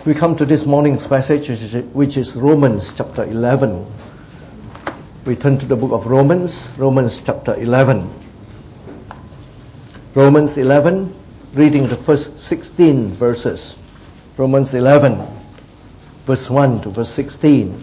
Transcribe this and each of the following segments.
We come to this morning's passage, which is Romans chapter 11. We turn to the book of Romans chapter 11. Romans 11, reading the first 16 verses. Romans 11, verse 1 to verse 16.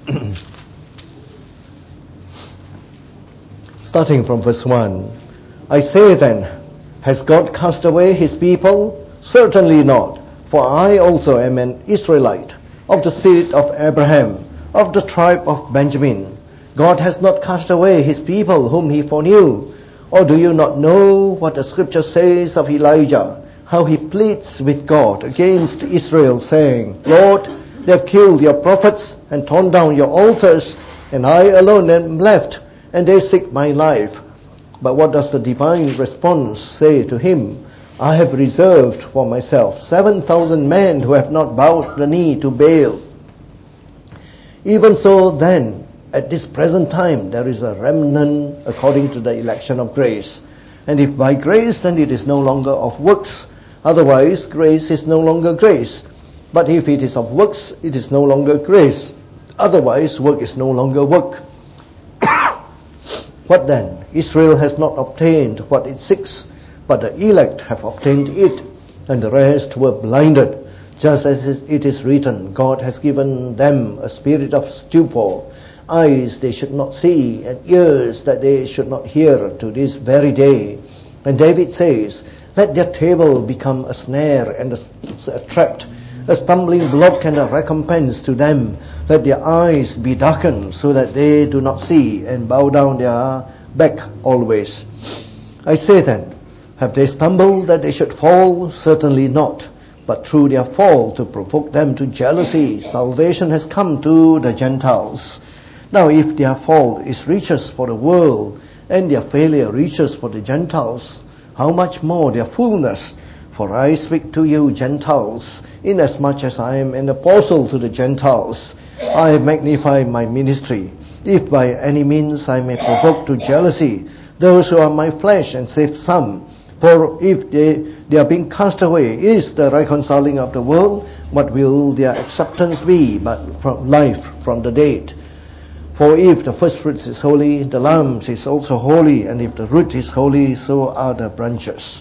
Starting from verse 1. I say then, has God cast away his people? Certainly not. For I also am an Israelite, of the seed of Abraham, of the tribe of Benjamin. God has not cast away his people whom he foreknew. Or do you not know what the scripture says of Elijah, how he pleads with God against Israel, saying, Lord, they have killed your prophets and torn down your altars, and I alone am left, and they seek my life. But what does the divine response say to him? I have reserved for myself 7,000 men who have not bowed the knee to Baal. Even so then, at this present time, there is a remnant according to the election of grace. And if by grace, then it is no longer of works. Otherwise, grace is no longer grace. But if it is of works, it is no longer grace. Otherwise, work is no longer work. What then? Israel has not obtained what it seeks, but the elect have obtained it, and the rest were blinded. Just as it is written, God has given them a spirit of stupor, eyes they should not see, and ears that they should not hear, to this very day. And David says, let their table become a snare and a trap, a stumbling block and a recompense to them. Let their eyes be darkened, so that they do not see, and bow down their back always. I say then, have they stumbled that they should fall? Certainly not. But through their fall, to provoke them to jealousy, salvation has come to the Gentiles. Now if their fall is riches for the world, and their failure riches for the Gentiles, how much more their fullness? For I speak to you Gentiles, inasmuch as I am an apostle to the Gentiles. I have magnified my ministry, if by any means I may provoke to jealousy those who are my flesh, and save some. For if they are being cast away is the reconciling of the world, what will their acceptance be but from life from the dead? For if the first fruits is holy, the lambs is also holy, and if the root is holy, so are the branches.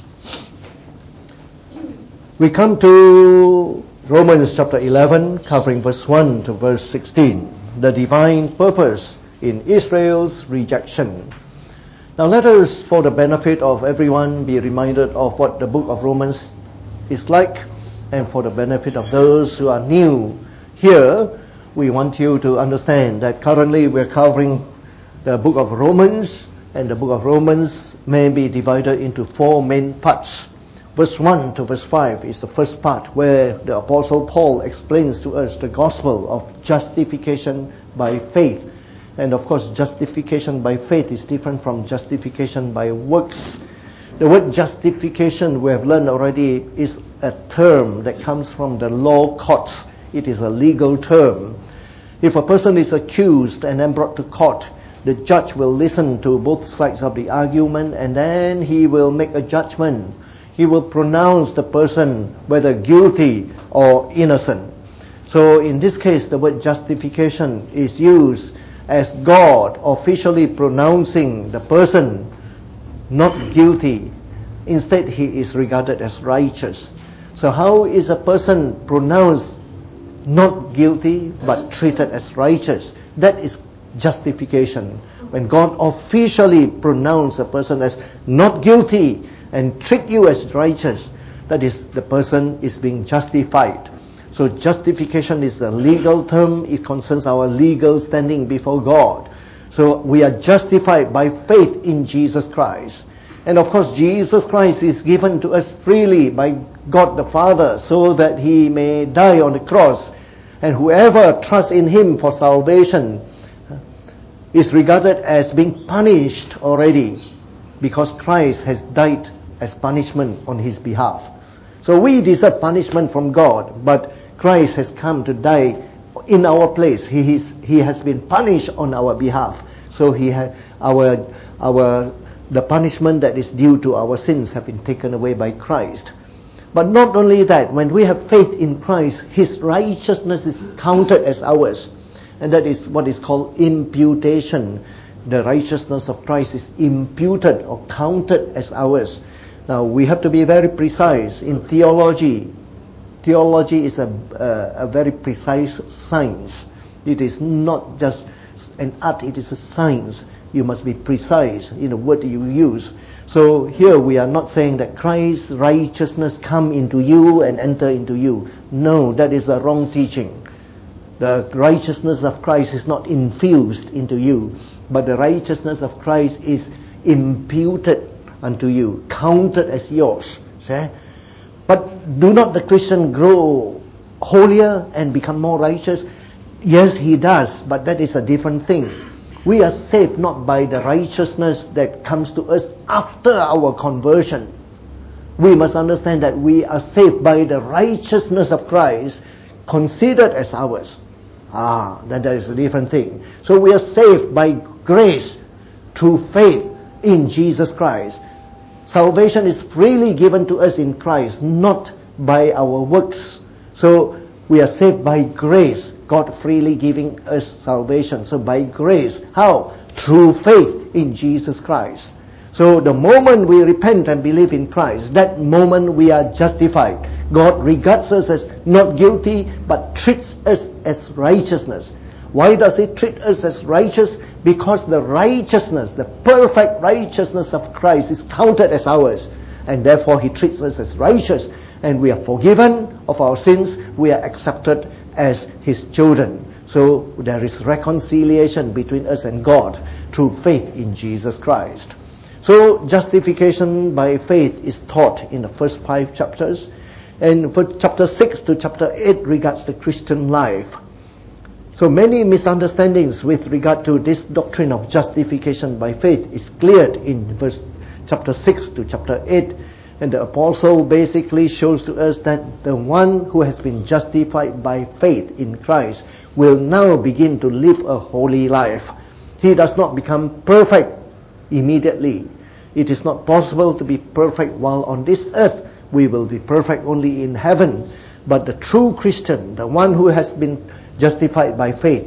We come to Romans chapter 11, covering verse 1 to verse 16, the divine purpose in Israel's rejection. Now let us, for the benefit of everyone, be reminded of what the book of Romans is like, and for the benefit of those who are new here, we want you to understand that currently we're covering the book of Romans, and the book of Romans may be divided into four main parts. Verse 1 to verse 5 is the first part, where the Apostle Paul explains to us the gospel of justification by faith. And of course, justification by faith is different from justification by works. The word justification, we have learned already, is a term that comes from the law courts. It is a legal term. If a person is accused and then brought to court, the judge will listen to both sides of the argument, and then he will make a judgment. He will pronounce the person whether guilty or innocent. So in this case, the word justification is used as God officially pronouncing the person not guilty. Instead, he is regarded as righteous. So how is a person pronounced not guilty but treated as righteous? That is justification. When God officially pronounces a person as not guilty and treat you as righteous, that is, the person is being justified. So justification is a legal term. It concerns our legal standing before God. So we are justified by faith in Jesus Christ. And of course, Jesus Christ is given to us freely by God the Father, so that he may die on the cross. And whoever trusts in him for salvation is regarded as being punished already, because Christ has died as punishment on his behalf. So we deserve punishment from God, but Christ has come to die in our place. He has been punished on our behalf. So the punishment that is due to our sins have been taken away by Christ. But not only that, when we have faith in Christ, His righteousness is counted as ours. And that is what is called imputation. The righteousness of Christ is imputed or counted as ours. Now, we have to be very precise in theology. Theology is a very precise science. It is not just an art, it is a science. You must be precise in the word you use. So here we are not saying that Christ's righteousness come into you and enter into you. No, that is a wrong teaching. The righteousness of Christ is not infused into you, but the righteousness of Christ is imputed unto you, counted as yours. See? But do not the Christian grow holier and become more righteous? Yes, he does, but that is a different thing. We are saved not by the righteousness that comes to us after our conversion. We must understand that we are saved by the righteousness of Christ, considered as ours. Then that is a different thing. So we are saved by grace through faith in Jesus Christ. Salvation is freely given to us in Christ, not by our works. So we are saved by grace. God freely giving us salvation. So by grace. How? Through faith in Jesus Christ. So the moment we repent and believe in Christ, that moment we are justified. God regards us as not guilty, but treats us as righteousness. Why does He treat us as righteous? Because the righteousness, the perfect righteousness of Christ is counted as ours. And therefore He treats us as righteous. And we are forgiven of our sins. We are accepted as His children. So there is reconciliation between us and God through faith in Jesus Christ. So justification by faith is taught in the first 5 chapters. And for chapter 6 to chapter 8 regards the Christian life. So many misunderstandings with regard to this doctrine of justification by faith is cleared in chapter 6 to chapter 8. And the apostle basically shows to us that the one who has been justified by faith in Christ will now begin to live a holy life. He does not become perfect immediately. It is not possible to be perfect while on this earth. We will be perfect only in heaven. But the true Christian, the one who has been justified by faith,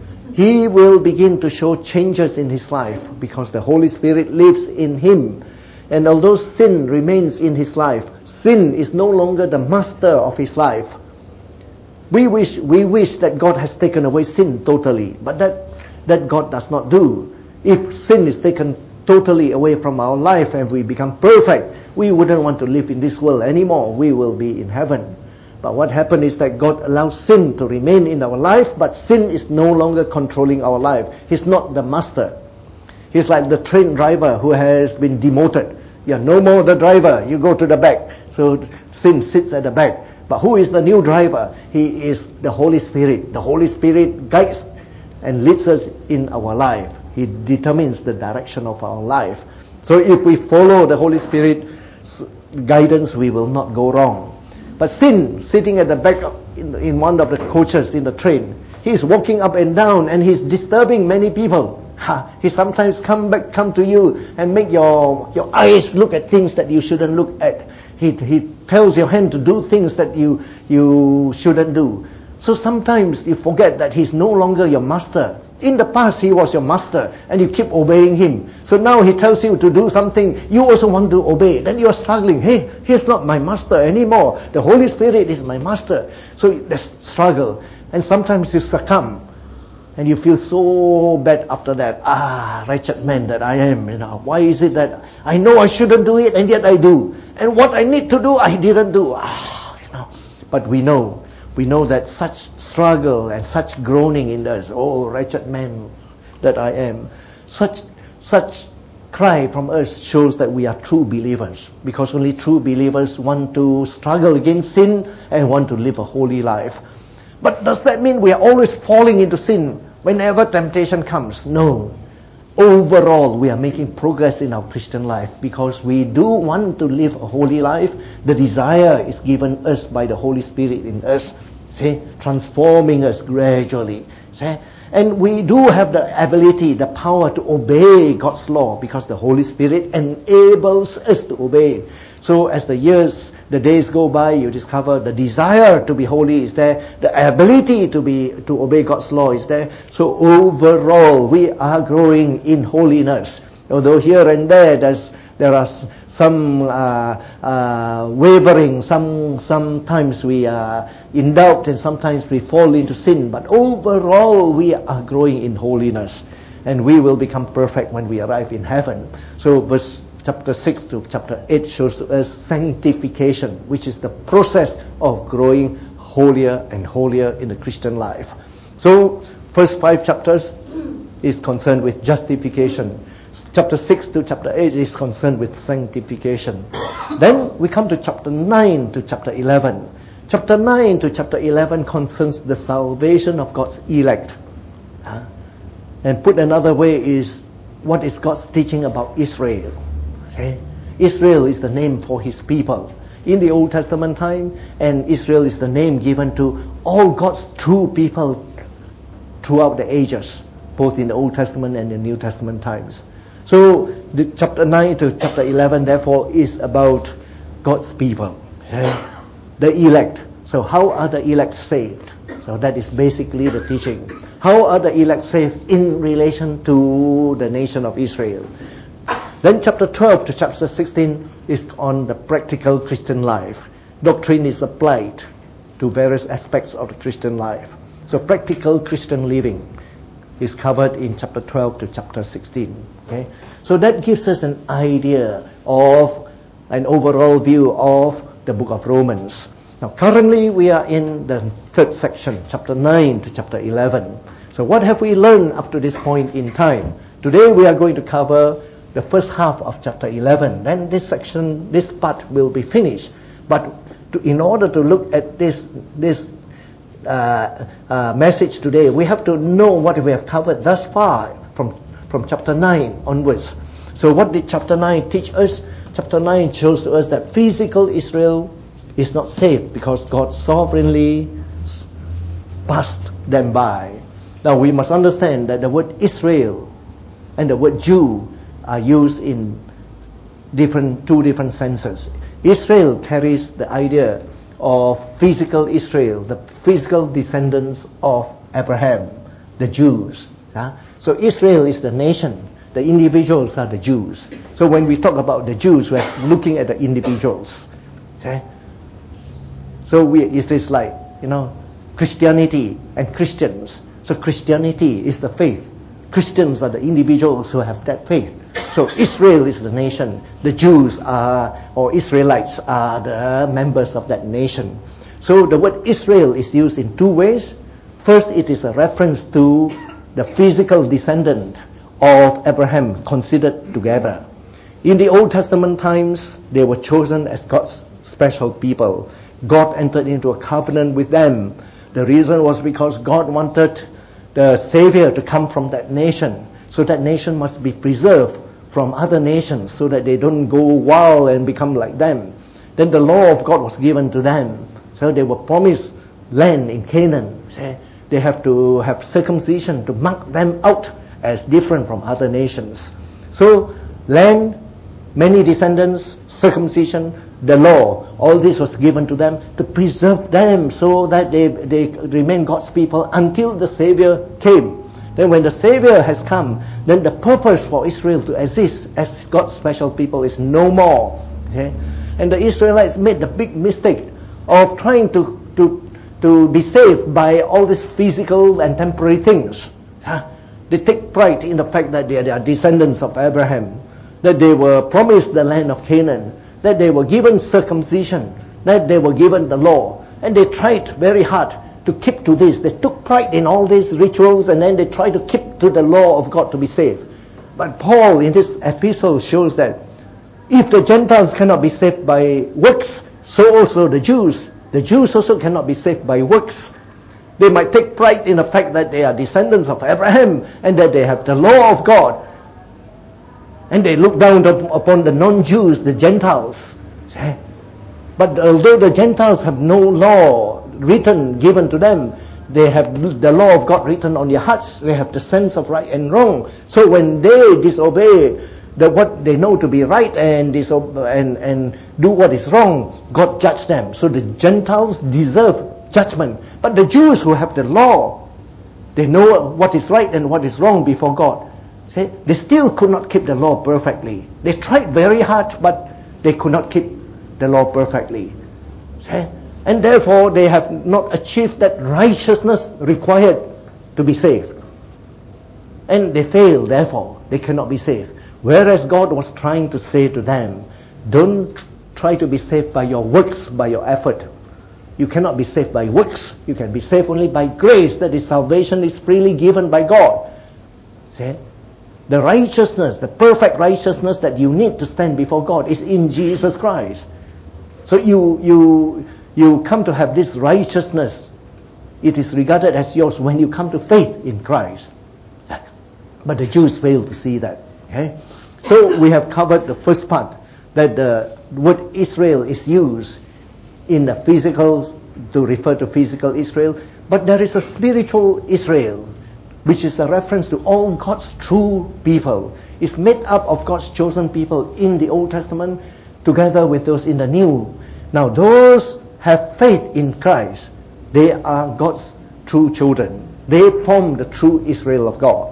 he will begin to show changes in his life because the Holy Spirit lives in him. And although sin remains in his life, sin is no longer the master of his life. We wish that God has taken away sin totally, but that God does not do. If sin is taken totally away from our life and we become perfect, we wouldn't want to live in this world anymore. We will be in heaven. But what happened is that God allows sin to remain in our life, but sin is no longer controlling our life. He's not the master. He's like the train driver who has been demoted. You're no more the driver. You go to the back. So sin sits at the back. But who is the new driver? He is the Holy Spirit. The Holy Spirit guides and leads us in our life. He determines the direction of our life. So if we follow the Holy Spirit's guidance, we will not go wrong. But sin, sitting at the back in one of the coaches in the train, he's walking up and down and he's disturbing many people. He sometimes come to you and make your eyes look at things that you shouldn't look at. He tells your hand to do things that you shouldn't do. So sometimes you forget that he's no longer your master. In the past he was your master and you keep obeying him. So now he tells you to do something, you also want to obey. Then you're struggling. Hey, he's not my master anymore. The Holy Spirit is my master. So there's struggle. And sometimes you succumb. And you feel so bad after that. Wretched man that I am. Why is it that I know I shouldn't do it and yet I do? And what I need to do, I didn't do. But we know that such struggle and such groaning in us, oh wretched man that I am, such cry from us shows that we are true believers. Because only true believers want to struggle against sin and want to live a holy life. But does that mean we are always falling into sin whenever temptation comes? No. Overall, we are making progress in our Christian life because we do want to live a holy life. The desire is given us by the Holy Spirit in us, transforming us gradually. And we do have the ability, the power to obey God's law because the Holy Spirit enables us to obey. So as the days go by, you discover the desire to be holy is there, the ability to obey God's law is there. So overall, we are growing in holiness. Although here and there there are some wavering, sometimes we are in doubt, and sometimes we fall into sin. But overall, we are growing in holiness, and we will become perfect when we arrive in heaven. So chapter 6 to chapter 8 shows to us sanctification, which is the process of growing holier and holier in the Christian life. So first 5 chapters is concerned with justification. Chapter 6 to chapter 8 is concerned with sanctification. Then we come to chapter 9 to chapter 11. Chapter 9 to chapter 11 concerns the salvation of God's elect. And put another way is, what is God's teaching about Israel? Okay? Israel is the name for His people in the Old Testament time, and Israel is the name given to all God's true people throughout the ages, both in the Old Testament and the New Testament times. So the chapter 9 to chapter 11 therefore is about God's people, the elect. So how are the elect saved? So that is basically the teaching. How are the elect saved in relation to the nation of Israel? Then chapter 12 to chapter 16 is on the practical Christian life. Doctrine is applied to various aspects of the Christian life. So practical Christian living is covered in chapter 12 to chapter 16. Okay? So that gives us an idea of an overall view of the book of Romans. Now currently we are in the third section, chapter 9 to chapter 11. So what have we learned up to this point in time? Today we are going to cover the first half of chapter 11. Then this part will be finished. But in order to look at this message today, we have to know what we have covered thus far from chapter 9 onwards. So what did chapter 9 teach us? Chapter 9 shows to us that physical Israel is not saved because God sovereignly passed them by. Now we must understand that the word Israel and the word Jew are used in two different senses. Israel carries the idea of physical Israel, the physical descendants of Abraham, the Jews. So Israel is the nation, the individuals are the Jews. So when we talk about the Jews, we're looking at the individuals. Okay? So it is like, Christianity and Christians. So Christianity is the faith. Christians are the individuals who have that faith. So Israel is the nation. The Jews or Israelites are the members of that nation. So the word Israel is used in two ways. First, it is a reference to the physical descendant of Abraham considered together. In the Old Testament times, they were chosen as God's special people. God entered into a covenant with them. The reason was because God wanted the Savior to come from that nation. So that nation must be preserved from other nations so that they don't go wild and become like them. Then the law of God was given to them. So they were promised land in Canaan. They have to have circumcision to mark them out as different from other nations. So land, many descendants, circumcision, the law, all this was given to them to preserve them so that they remain God's people until the Savior came. Then when the Savior has come, then the purpose for Israel to exist as God's special people is no more. Okay? And the Israelites made the big mistake of trying to be saved by all these physical and temporary things. They take pride in the fact that they are descendants of Abraham, that they were promised the land of Canaan, that they were given circumcision, that they were given the law. And they tried very hard to keep to this. They took pride in all these rituals, and then they tried to keep to the law of God to be saved. But Paul in this epistle shows that if the Gentiles cannot be saved by works, so also the Jews. The Jews also cannot be saved by works. They might take pride in the fact that they are descendants of Abraham and that they have the law of God. And they look down upon the non-Jews, the Gentiles. But although the Gentiles have no law given to them, they have the law of God written on their hearts. They have the sense of right and wrong. So when they disobey what they know to be right and do what is wrong, God judged them. So the Gentiles deserve judgment. But the Jews who have the law, they know what is right and what is wrong before God. See, they still could not keep the law perfectly. They tried very hard, but they could not keep the law perfectly. See? And therefore, they have not achieved that righteousness required to be saved. And they fail, therefore, they cannot be saved. Whereas God was trying to say to them, don't try to be saved by your works, by your effort. You cannot be saved by works. You can be saved only by grace. That is, salvation is freely given by God. See? The righteousness, the perfect righteousness that you need to stand before God is in Jesus Christ. So you come to have this righteousness. It is regarded as yours when you come to faith in Christ. But the Jews fail to see that. Okay? So we have covered the first part, that the word Israel is used in the physical, to refer to physical Israel. But there is a spiritual Israel, which is a reference to all God's true people. It's made up of God's chosen people in the Old Testament together with those in the New. Now those have faith in Christ. They are God's true children. They form the true Israel of God.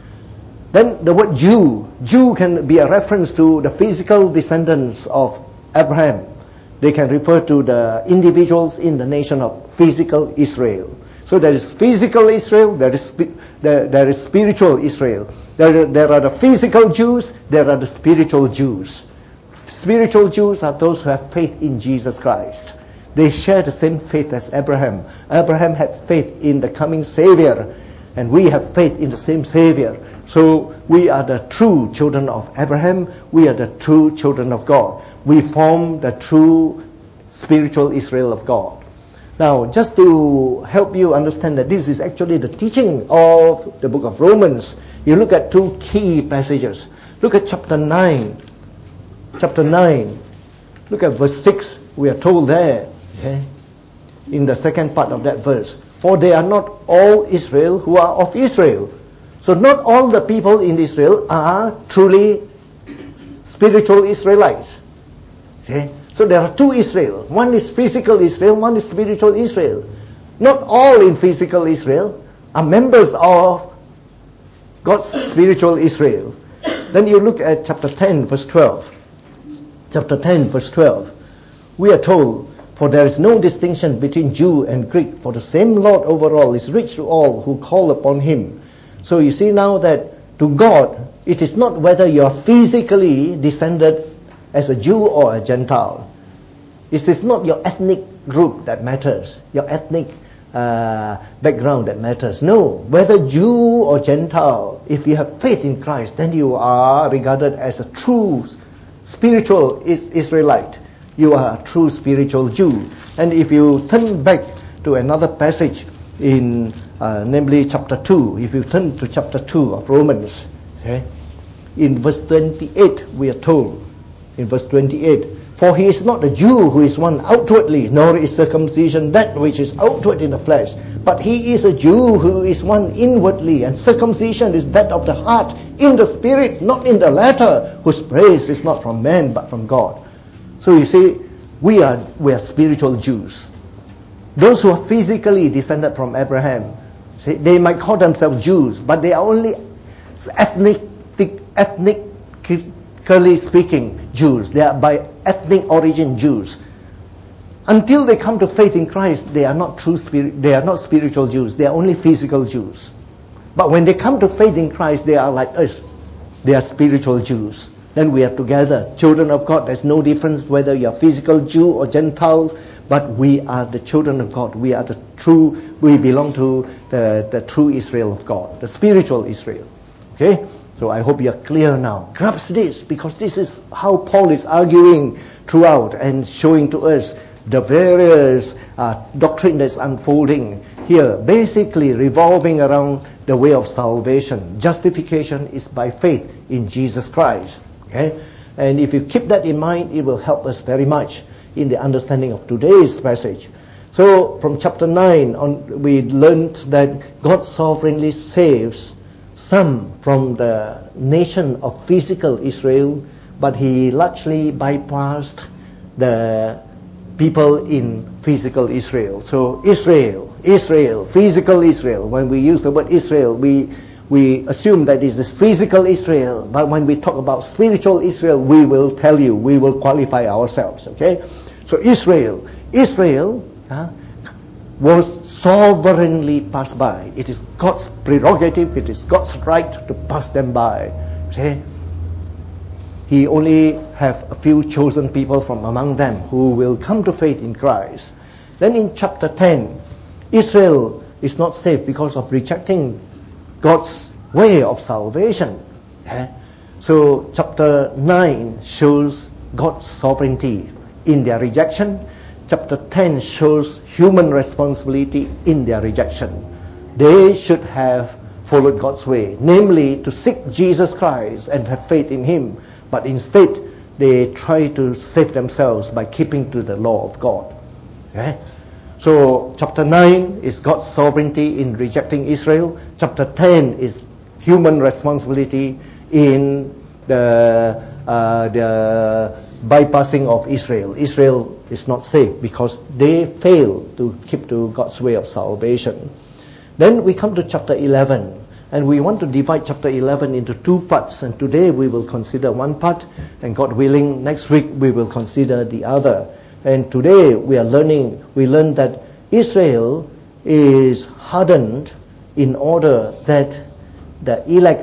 Then the word Jew can be a reference to the physical descendants of Abraham. They can refer to the individuals in the nation of physical Israel. So there is physical Israel, there is spiritual Israel. There are the physical Jews, there are the spiritual Jews. Spiritual Jews are those who have faith in Jesus Christ. They share the same faith as Abraham. Abraham had faith in the coming Savior, and we have faith in the same Savior. So we are the true children of Abraham. We are the true children of God. We form the true spiritual Israel of God. Now, just to help you understand that this is actually the teaching of the book of Romans, you look at two key passages. Look at chapter 9. Chapter 9. Look at verse 6. We are told there, okay, in the second part of that verse, for they are not all Israel who are of Israel. So not all the people in Israel are truly spiritual Israelites. See? So there are two Israel. One is physical Israel, one is spiritual Israel. Not all in physical Israel are members of God's spiritual Israel. Then you look at chapter 10, verse 12. Chapter 10, verse 12. We are told, for there is no distinction between Jew and Greek, for the same Lord over all is rich to all who call upon Him. So you see now that to God, it is not whether you are physically descended as a Jew or a Gentile. It is not your ethnic group that matters, your ethnic background that matters. No, whether Jew or Gentile, if you have faith in Christ, then you are regarded as a true spiritual Israelite. You are a true spiritual Jew. And if you turn back to another passage in namely chapter 2, if you turn to chapter 2 of Romans, okay, in verse 28 we are told, in verse 28, for he is not a Jew who is one outwardly, nor is circumcision that which is outward in the flesh, but he is a Jew who is one inwardly, and circumcision is that of the heart, in the spirit, not in the letter, whose praise is not from man but from God. So you see, we are spiritual Jews. Those who are physically descended from Abraham, see, they might call themselves Jews, but they are only ethnically speaking Jews. They are by ethnic origin Jews. Until they come to faith in Christ, they are not they are not spiritual Jews. They are only physical Jews. But when they come to faith in Christ, they are like us. They are spiritual Jews. Then we are together, children of God. There's no difference whether you are physical Jew or Gentiles, but we are the children of God. We belong to the true Israel of God, the spiritual Israel. Okay? So I hope you are clear now. Grasp this, because this is how Paul is arguing throughout and showing to us the various doctrine that's unfolding here, basically revolving around the way of salvation. Justification is by faith in Jesus Christ. Okay? And if you keep that in mind, it will help us very much in the understanding of today's passage. So from chapter 9 on, we learned that God sovereignly saves some from the nation of physical Israel, but he largely bypassed the people in physical Israel. So Israel, physical Israel. When we use the word Israel, we assume that this is physical Israel, but when we talk about spiritual Israel, we will tell you, we will qualify ourselves, okay? So Israel was sovereignly passed by. It is God's prerogative, it is God's right to pass them by. See? He only have a few chosen people from among them who will come to faith in Christ. Then in chapter 10, Israel is not saved because of rejecting God's way of salvation. So chapter 9 shows God's sovereignty in their rejection. Chapter 10 shows human responsibility in their rejection. They should have followed God's way, namely to seek Jesus Christ and have faith in Him. But instead, they try to save themselves by keeping to the law of God. So chapter 9 is God's sovereignty in rejecting Israel. Chapter 10 is human responsibility in the bypassing of Israel. Israel is not saved because they fail to keep to God's way of salvation. Then we come to chapter 11, and we want to divide chapter 11 into two parts, and today we will consider one part, and God willing, next week we will consider the other. And today we learn that Israel is hardened in order that the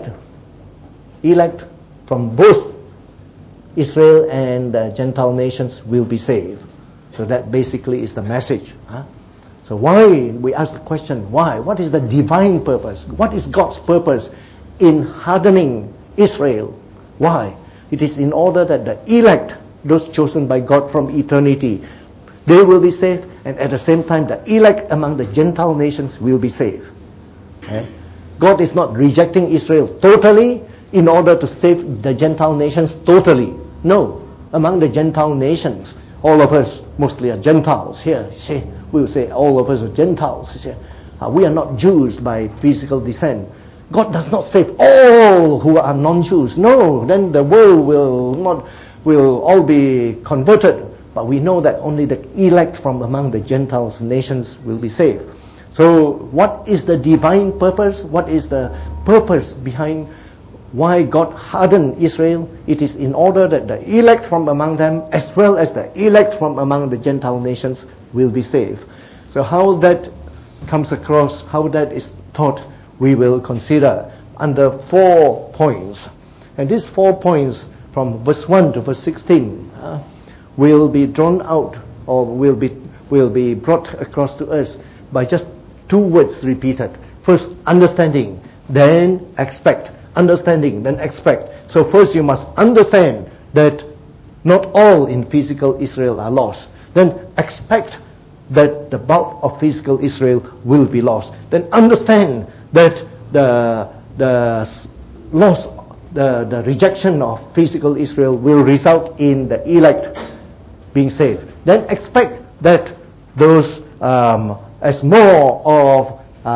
elect from both Israel and the Gentile nations will be saved. So that basically is the message. So why, we ask the question, why? What is the divine purpose? What is God's purpose in hardening Israel? Why? It is in order that the elect, those chosen by God from eternity, they will be saved, and at the same time the elect among the Gentile nations will be saved. God is not rejecting Israel totally in order to save the Gentile nations totally. No. Among the Gentile nations, all of us mostly are Gentiles here. See, we will say all of us are Gentiles. See, we are not Jews by physical descent. God does not save all who are non-Jews. No, then the world will all be converted. But we know that only the elect from among the Gentiles nations will be saved. So what is the divine purpose? What is the purpose behind why God hardened Israel? It is in order that the elect from among them, as well as the elect from among the Gentile nations, will be saved. So how that comes across, how that is taught, we will consider under 4 points. And these 4 points from verse 1 to verse 16 will be drawn out, or will be brought across to us by just 2 words repeated. First, understanding, then expect. Understanding, then expect. So first you must understand that not all in physical Israel are lost. Then expect that the bulk of physical Israel will be lost. Then understand that the loss, the rejection of physical Israel will result in the elect being saved. Then expect that those as more of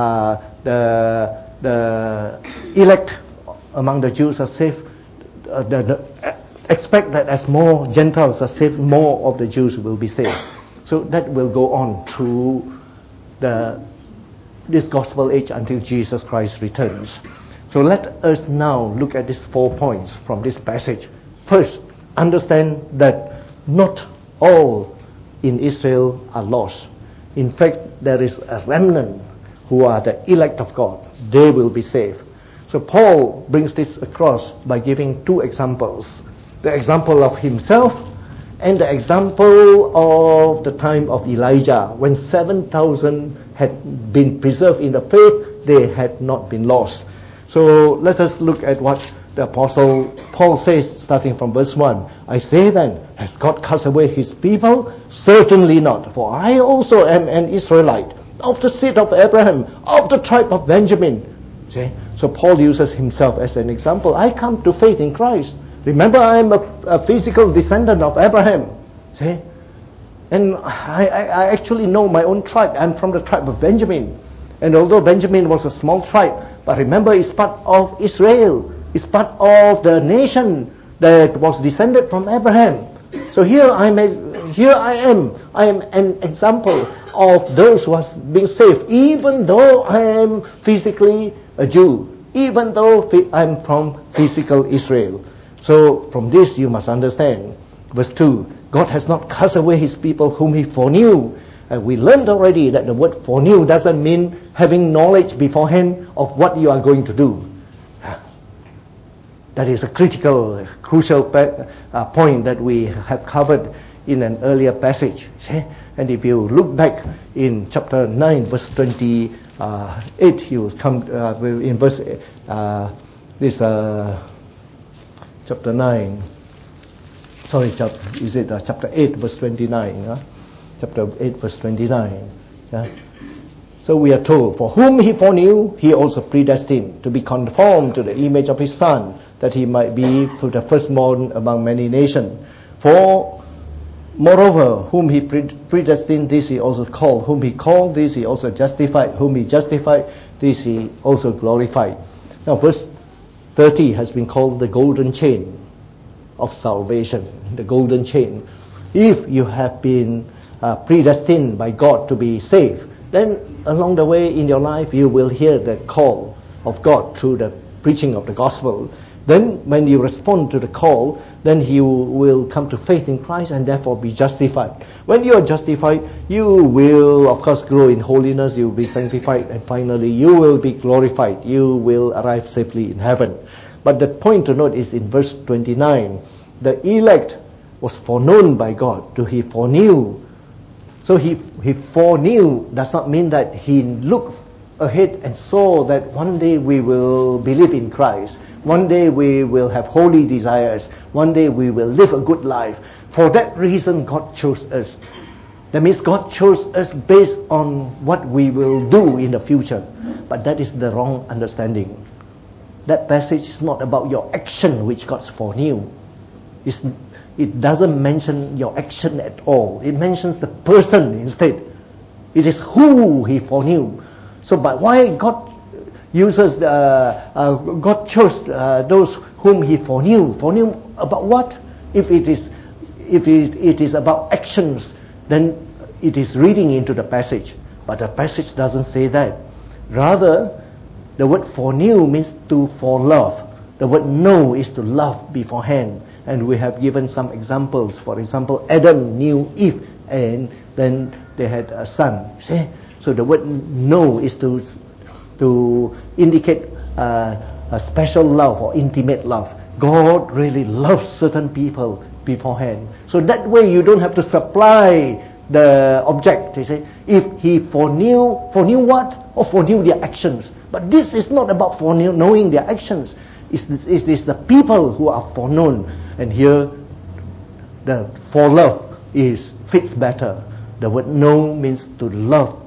the elect among the Jews are saved, expect that as more Gentiles are saved, more of the Jews will be saved. So that will go on through this gospel age until Jesus Christ returns. So let us now look at these 4 points from this passage. First, understand that not all in Israel are lost. In fact, there is a remnant who are the elect of God. They will be saved. So Paul brings this across by giving 2 examples. The example of himself and the example of the time of Elijah, when 7,000 had been preserved in the faith, they had not been lost. So let us look at what the Apostle Paul says, starting from verse 1. I say then, has God cast away his people? Certainly not, for I also am an Israelite, of the seed of Abraham, of the tribe of Benjamin. See? So Paul uses himself as an example. I come to faith in Christ. Remember, I am a physical descendant of Abraham. See? And I actually know my own tribe. I'm from the tribe of Benjamin. And although Benjamin was a small tribe, But remember, it's part of Israel. It's part of the nation that was descended from Abraham. So here I am. I am an example of those who are being saved, even though I am physically a Jew, even though I'm from physical Israel. So from this you must understand. Verse 2, God has not cast away his people whom he foreknew. And we learned already that the word foreknew doesn't mean having knowledge beforehand of what you are going to do. That is a crucial point that we have covered in an earlier passage. And if you look back in chapter 9, verse 28, you come in verse chapter 9. Sorry, chapter 8, verse 29? Chapter 8, verse 29. Yeah? So we are told, for whom he foreknew, he also predestined to be conformed to the image of his Son, that he might be the firstborn among many nations. For moreover, whom he predestined, this he also called. Whom he called, this he also justified. Whom he justified, this he also glorified. Now verse 30 has been called the golden chain of salvation. The golden chain. If you have been predestined by God to be saved, then along the way in your life you will hear the call of God through the preaching of the gospel. Then when you respond to the call, then you will come to faith in Christ and therefore be justified. When you are justified, you will of course grow in holiness, you will be sanctified, and finally you will be glorified. You will arrive safely in heaven. But the point to note is in verse 29, the elect was foreknown by God. He foreknew. So he foreknew does not mean that he looked ahead and saw that one day we will believe in Christ. One day we will have holy desires. One day we will live a good life. For that reason, God chose us. That means God chose us based on what we will do in the future. But that is the wrong understanding. That passage is not about your action which God foreknew. It doesn't mention your action at all. It mentions the person instead. It is who he foreknew. So, but why God uses God chose those whom he foreknew? Foreknew about what? If it is about actions, then it is reading into the passage. But the passage doesn't say that. Rather, the word foreknew means to forelove. The word know is to love beforehand. And we have given some examples. For example, Adam knew Eve, and then they had a son. See? So the word know is to indicate a special love or intimate love. God really loves certain people beforehand. So that way you don't have to supply the object. You see, if he foreknew what? Or foreknew their actions. But this is not about knowing their actions. It is the people who are foreknown. And here, the forelove fits better. The word know means to love.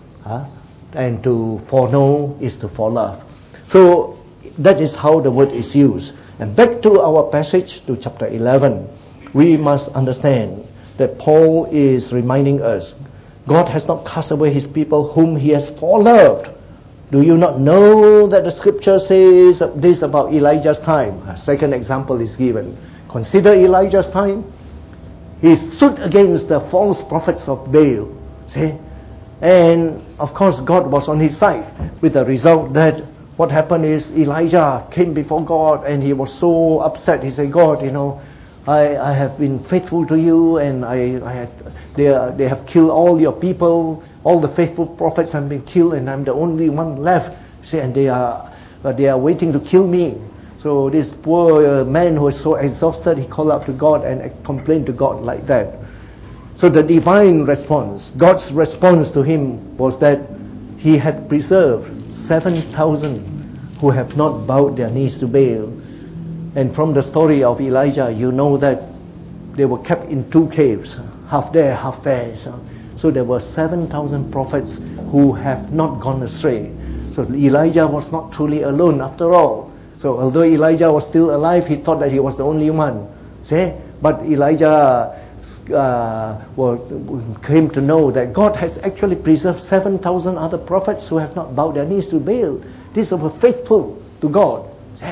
And to foreknow is to forelove. So that is how the word is used. And back to our passage, to chapter 11, we must understand that Paul is reminding us, God has not cast away his people whom he has foreloved. Do you not know that the scripture says this about Elijah's time? A second example is given. Consider Elijah's time. He stood against the false prophets of Baal. See? And of course God was on his side, with the result that what happened is Elijah came before God and he was so upset. He said, God, I have been faithful to you, and they have killed all your people. All the faithful prophets have been killed, and I'm the only one left. See, and they are waiting to kill me. So this poor man who was so exhausted, he called out to God and complained to God like that. So the divine response, God's response to him was that he had preserved 7,000 who have not bowed their knees to Baal. And from the story of Elijah, you know that they were kept in two caves, half there, half there. So there were 7,000 prophets who have not gone astray. So Elijah was not truly alone after all. So although Elijah was still alive, he thought that he was the only one. See? But Elijah came to know that God has actually preserved 7,000 other prophets who have not bowed their knees to Baal. These were faithful to God.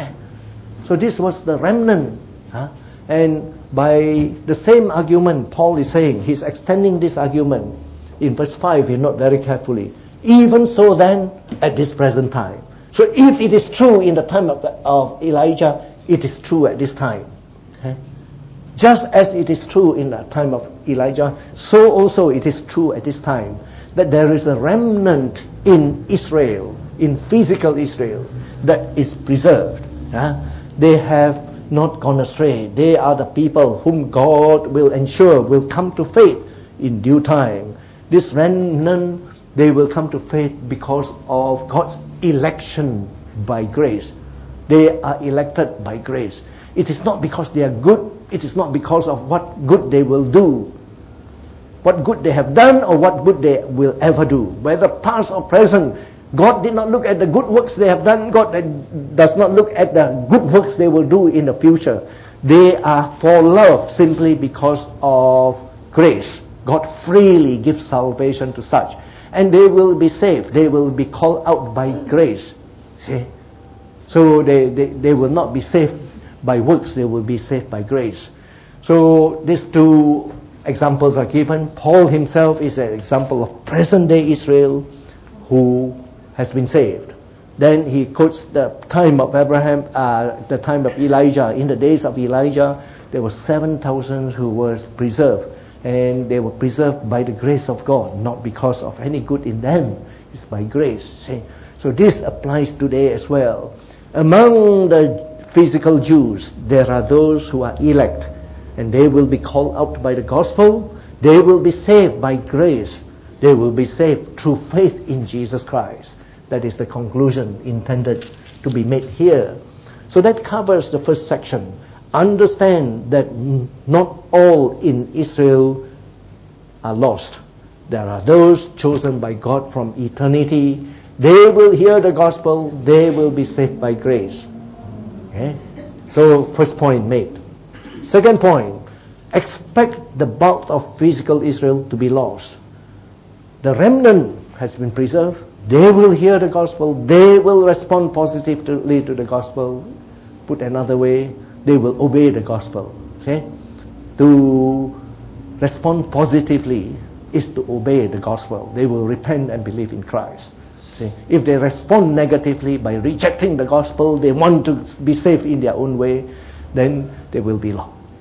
So this was the remnant. And by the same argument, Paul is saying, he's extending this argument. In verse 5, you note very carefully. Even so then, at this present time. So if it is true in the time of Elijah, it is true at this time. Okay? Just as it is true in the time of Elijah, so also it is true at this time, that there is a remnant in Israel, in physical Israel, that is preserved. They have not gone astray. They are the people whom God will ensure will come to faith in due time. This remnant, they will come to faith because of God's election by grace. They are elected by grace. It is not because they are good. It is not because of what good they will do, what good they have done, or what good they will ever do. Whether past or present, God did not look at the good works they have done. God does not look at the good works they will do in the future. They are for love simply because of grace. God freely gives salvation to such. And they will be saved. They will be called out by grace. See? So they will not be saved by works. They will be saved by grace. So these two examples are given. Paul himself is an example of present day Israel who has been saved. Then he quotes the time of Abraham, the time of Elijah. In the days of Elijah, there were 7,000 who were preserved. And they were preserved by the grace of God, not because of any good in them. It's by grace. See? So this applies today as well. Among the physical Jews, there are those who are elect, and they will be called out by the gospel. They will be saved by grace. They will be saved through faith in Jesus Christ. That is the conclusion intended to be made here. So that covers the first section. Understand that not all in Israel are lost. There are those chosen by God from eternity. They will hear the gospel. They will be saved by grace. Okay? So first point made. Second point, expect the bulk of physical Israel to be lost. The remnant has been preserved. They will hear the gospel. They will respond positively to the gospel. Put another way, they will obey the gospel. See? To respond positively is to obey the gospel. They will repent and believe in Christ. See? If they respond negatively by rejecting the gospel, they want to be saved in their own way, then they will be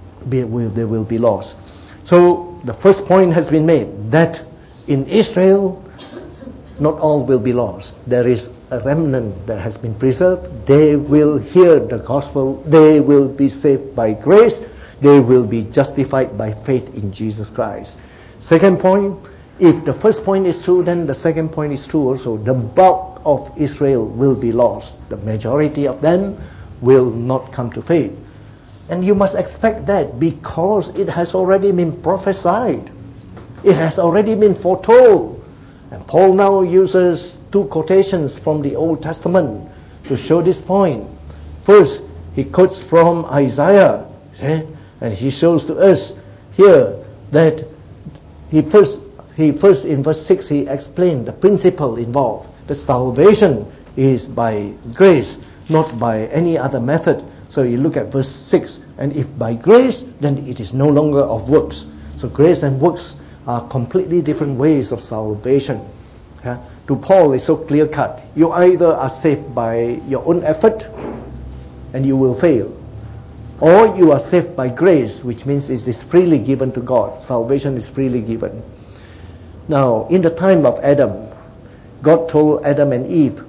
lost. So the first point has been made, that in Israel, not all will be lost. There is a remnant that has been preserved. They will hear the gospel. They will be saved by grace. They will be justified by faith in Jesus Christ. Second point, if the first point is true, then the second point is true also. The bulk of Israel will be lost. The majority of them will not come to faith. And you must expect that because it has already been prophesied. It has already been foretold. And Paul now uses two quotations from the Old Testament to show this point. First, he quotes from Isaiah, and he shows to us here that he first in verse 6 he explained the principle involved. The salvation is by grace, not by any other method. So you look at verse 6, and if by grace, then it is no longer of works. So grace and works are completely different ways of salvation. To Paul, it's so clear-cut. You either are saved by your own effort, and you will fail. Or you are saved by grace, which means it is freely given to God. Salvation is freely given. Now, in the time of Adam, God told Adam and Eve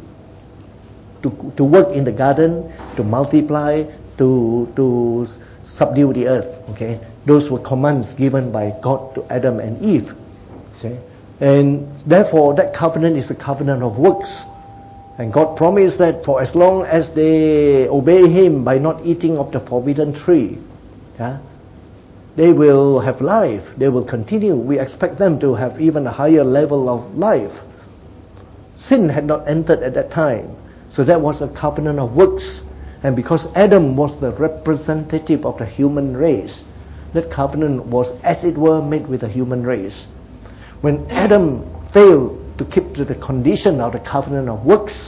to work in the garden, to multiply, to subdue the earth. Okay, those were commands given by God to Adam and Eve. See? And therefore, that covenant is a covenant of works. And God promised that for as long as they obey Him by not eating of the forbidden tree, they will have life. They will continue. We expect them to have even a higher level of life. Sin had not entered at that time. So that was a covenant of works. And because Adam was the representative of the human race, That covenant was, as it were, made with the human race. When Adam failed to keep to the condition of the covenant of works,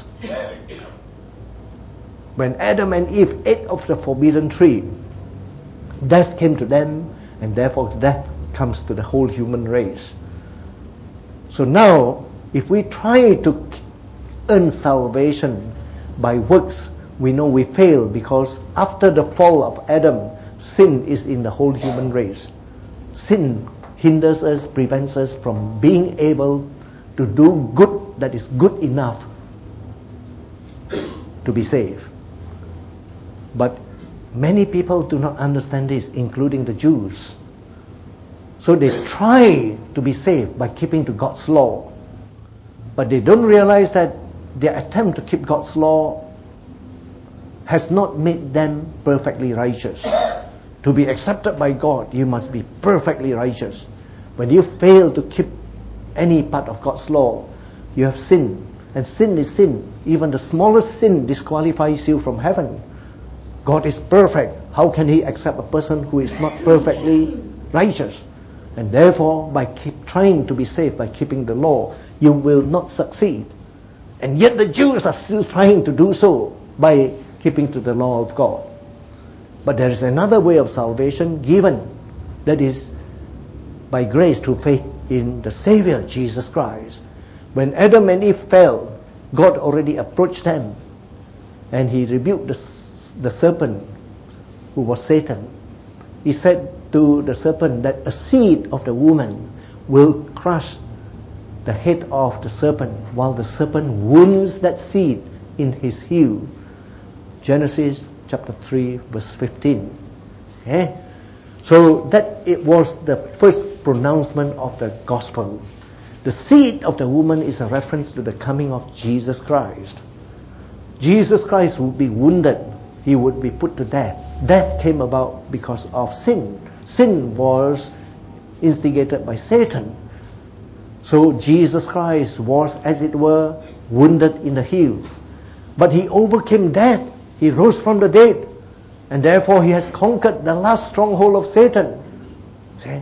when Adam and Eve ate of the forbidden tree, death came to them, and therefore death comes to the whole human race. So now, if we try to earn salvation by works, we know we fail, because after the fall of Adam, sin is in the whole human race. Sin hinders us, prevents us from being able to do good that is good enough to be saved. But many people do not understand this, including the Jews. So they try to be saved by keeping to God's law. But they don't realize that their attempt to keep God's law has not made them perfectly righteous. To be accepted by God, you must be perfectly righteous. When you fail to keep any part of God's law, you have sinned. And sin is sin. Even the smallest sin disqualifies you from heaven. God is perfect. How can He accept a person who is not perfectly righteous? And therefore, by trying to be saved by keeping the law, you will not succeed. And yet the Jews are still trying to do so by keeping to the law of God. But there is another way of salvation given, that is by grace through faith in the Savior, Jesus Christ. When Adam and Eve fell, God already approached them, and He rebuked the serpent, who was Satan. He said to the serpent that a seed of the woman will crush the head of the serpent, while the serpent wounds that seed in his heel. Genesis chapter 3 verse 15. Okay? So that it was the first pronouncement of the gospel. The seed of the woman is a reference to the coming of Jesus Christ. Jesus Christ would be wounded. He would be put to death. Death came about because of sin. Sin was instigated by Satan. So Jesus Christ was, as it were, wounded in the heel. But He overcame death. He rose from the dead. And therefore He has conquered the last stronghold of Satan. See?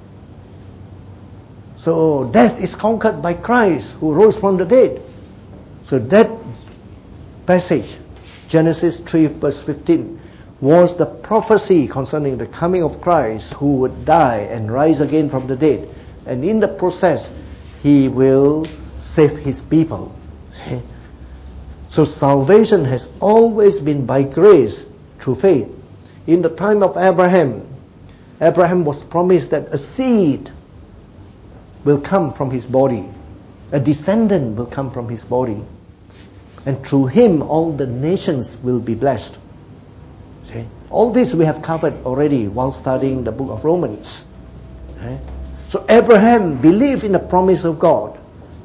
So death is conquered by Christ, who rose from the dead. So that passage, Genesis 3 verse 15, was the prophecy concerning the coming of Christ, who would die and rise again from the dead. And in the process, He will save His people. See? So salvation has always been by grace through faith. In the time of Abraham was promised that a seed will come from his body. A descendant will come from his body. And through him all the nations will be blessed. See? All this we have covered already while studying the book of Romans. Okay? So Abraham believed in the promise of God.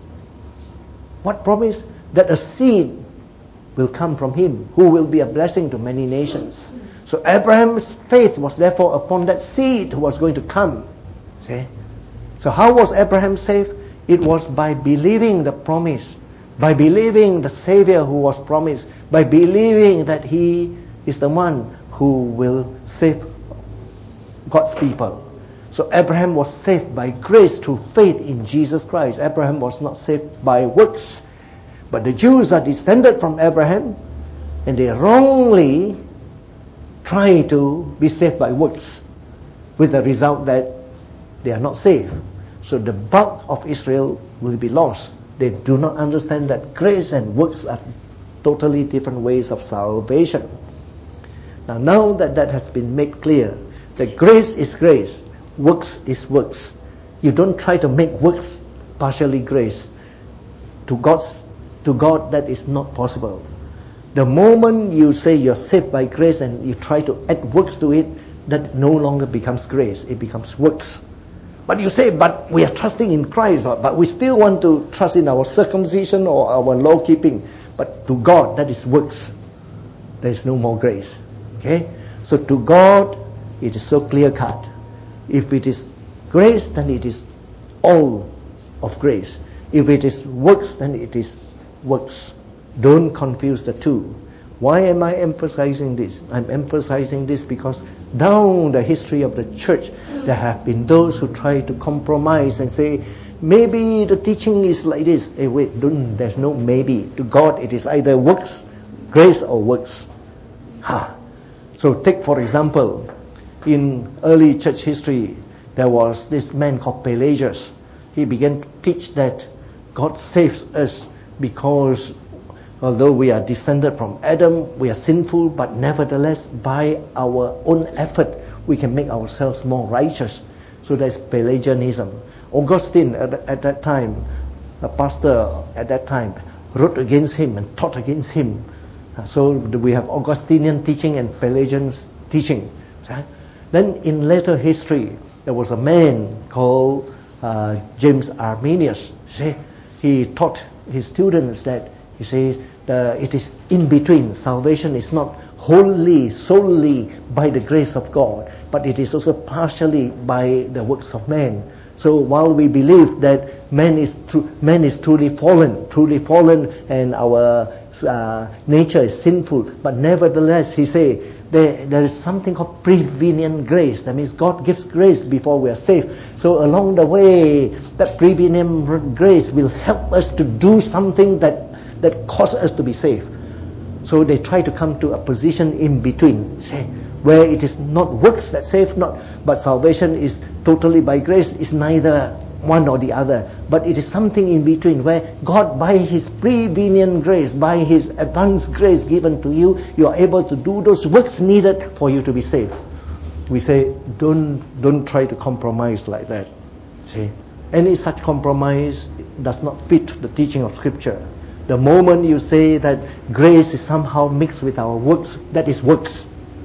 What promise? That a seed will come from him, who will be a blessing to many nations. So Abraham's faith was therefore upon that seed who was going to come. See? So how was Abraham saved? It was by believing the promise, by believing the Savior who was promised, by believing that He is the one who will save God's people. So Abraham was saved by grace through faith in Jesus Christ. Abraham was not saved by works. But the Jews are descended from Abraham, and they wrongly try to be saved by works, with the result that they are not saved. So the bulk of Israel will be lost. They do not understand that grace and works are totally different ways of salvation. Now that that has been made clear, that grace is grace, works is works. You don't try to make works partially grace. To God that is not possible. The moment you say you're saved by grace and you try to add works to it, that no longer becomes grace, it becomes works. But you say, but we are trusting in Christ, but we still want to trust in our circumcision or our law keeping. But to God, that is works. There is no more grace. Okay? So to God, it is so clear cut. If it is grace, then it is all of grace. If it is works, then it is works. Don't confuse the two. Why am I emphasizing this? I'm emphasizing this because Down the history of the church, there have been those who try to compromise and say, maybe the teaching is like this. Hey, wait, there's no maybe. To God, it is either works, grace or works. So take, for example, in early church history, there was this man called Pelagius. He began to teach that God saves us because although we are descended from Adam, we are sinful, but nevertheless, by our own effort, we can make ourselves more righteous. So that's Pelagianism. Augustine, at that time, a pastor at that time, wrote against him and taught against him. So we have Augustinian teaching and Pelagian teaching. Then in later history, there was a man called James Arminius. He taught his students that, it is in between. Salvation is not wholly, solely by the grace of God, but it is also partially by the works of man. So while we believe that man is truly fallen, and our nature is sinful, but nevertheless, he say there is something called prevenient grace. That means God gives grace before we are saved. So along the way, that prevenient grace will help us to do something that causes us to be saved. So they try to come to a position in between, where it is not works that save, but salvation is totally by grace. Is neither one or the other, but it is something in between, where God, by His prevenient grace, by His advanced grace given to you, you are able to do those works needed for you to be saved. We say, don't try to compromise like that. See, any such compromise does not fit the teaching of Scripture. The moment you say that grace is somehow mixed with our works, that is works.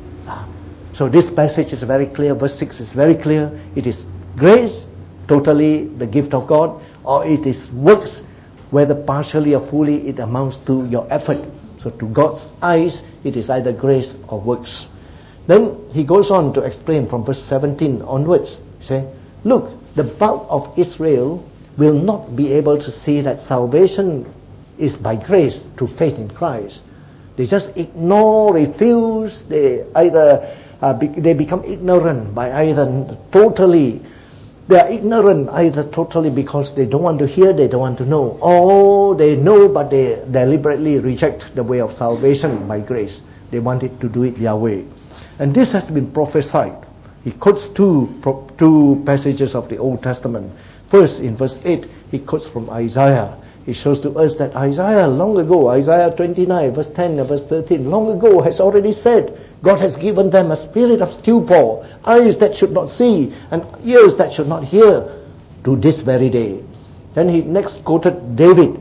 So this passage is very clear. Verse 6 is very clear. It is grace, totally the gift of God, or it is works, whether partially or fully, it amounts to your effort. So to God's eyes, it is either grace or works. Then he goes on to explain from verse 17 onwards. Look, the bulk of Israel will not be able to see that salvation is by grace through faith in Christ. They just ignore, refuse. They either they become ignorant by either totally. They are ignorant either totally because they don't want to hear, they don't want to know, or they know but they deliberately reject the way of salvation by grace. They wanted to do it their way. And this has been prophesied. He quotes two passages of the Old Testament. First, in verse 8, he quotes from Isaiah. He shows to us that Isaiah long ago, Isaiah 29, verse 10 and verse 13, long ago has already said, God has given them a spirit of stupor, eyes that should not see, and ears that should not hear, to this very day. Then he next quoted David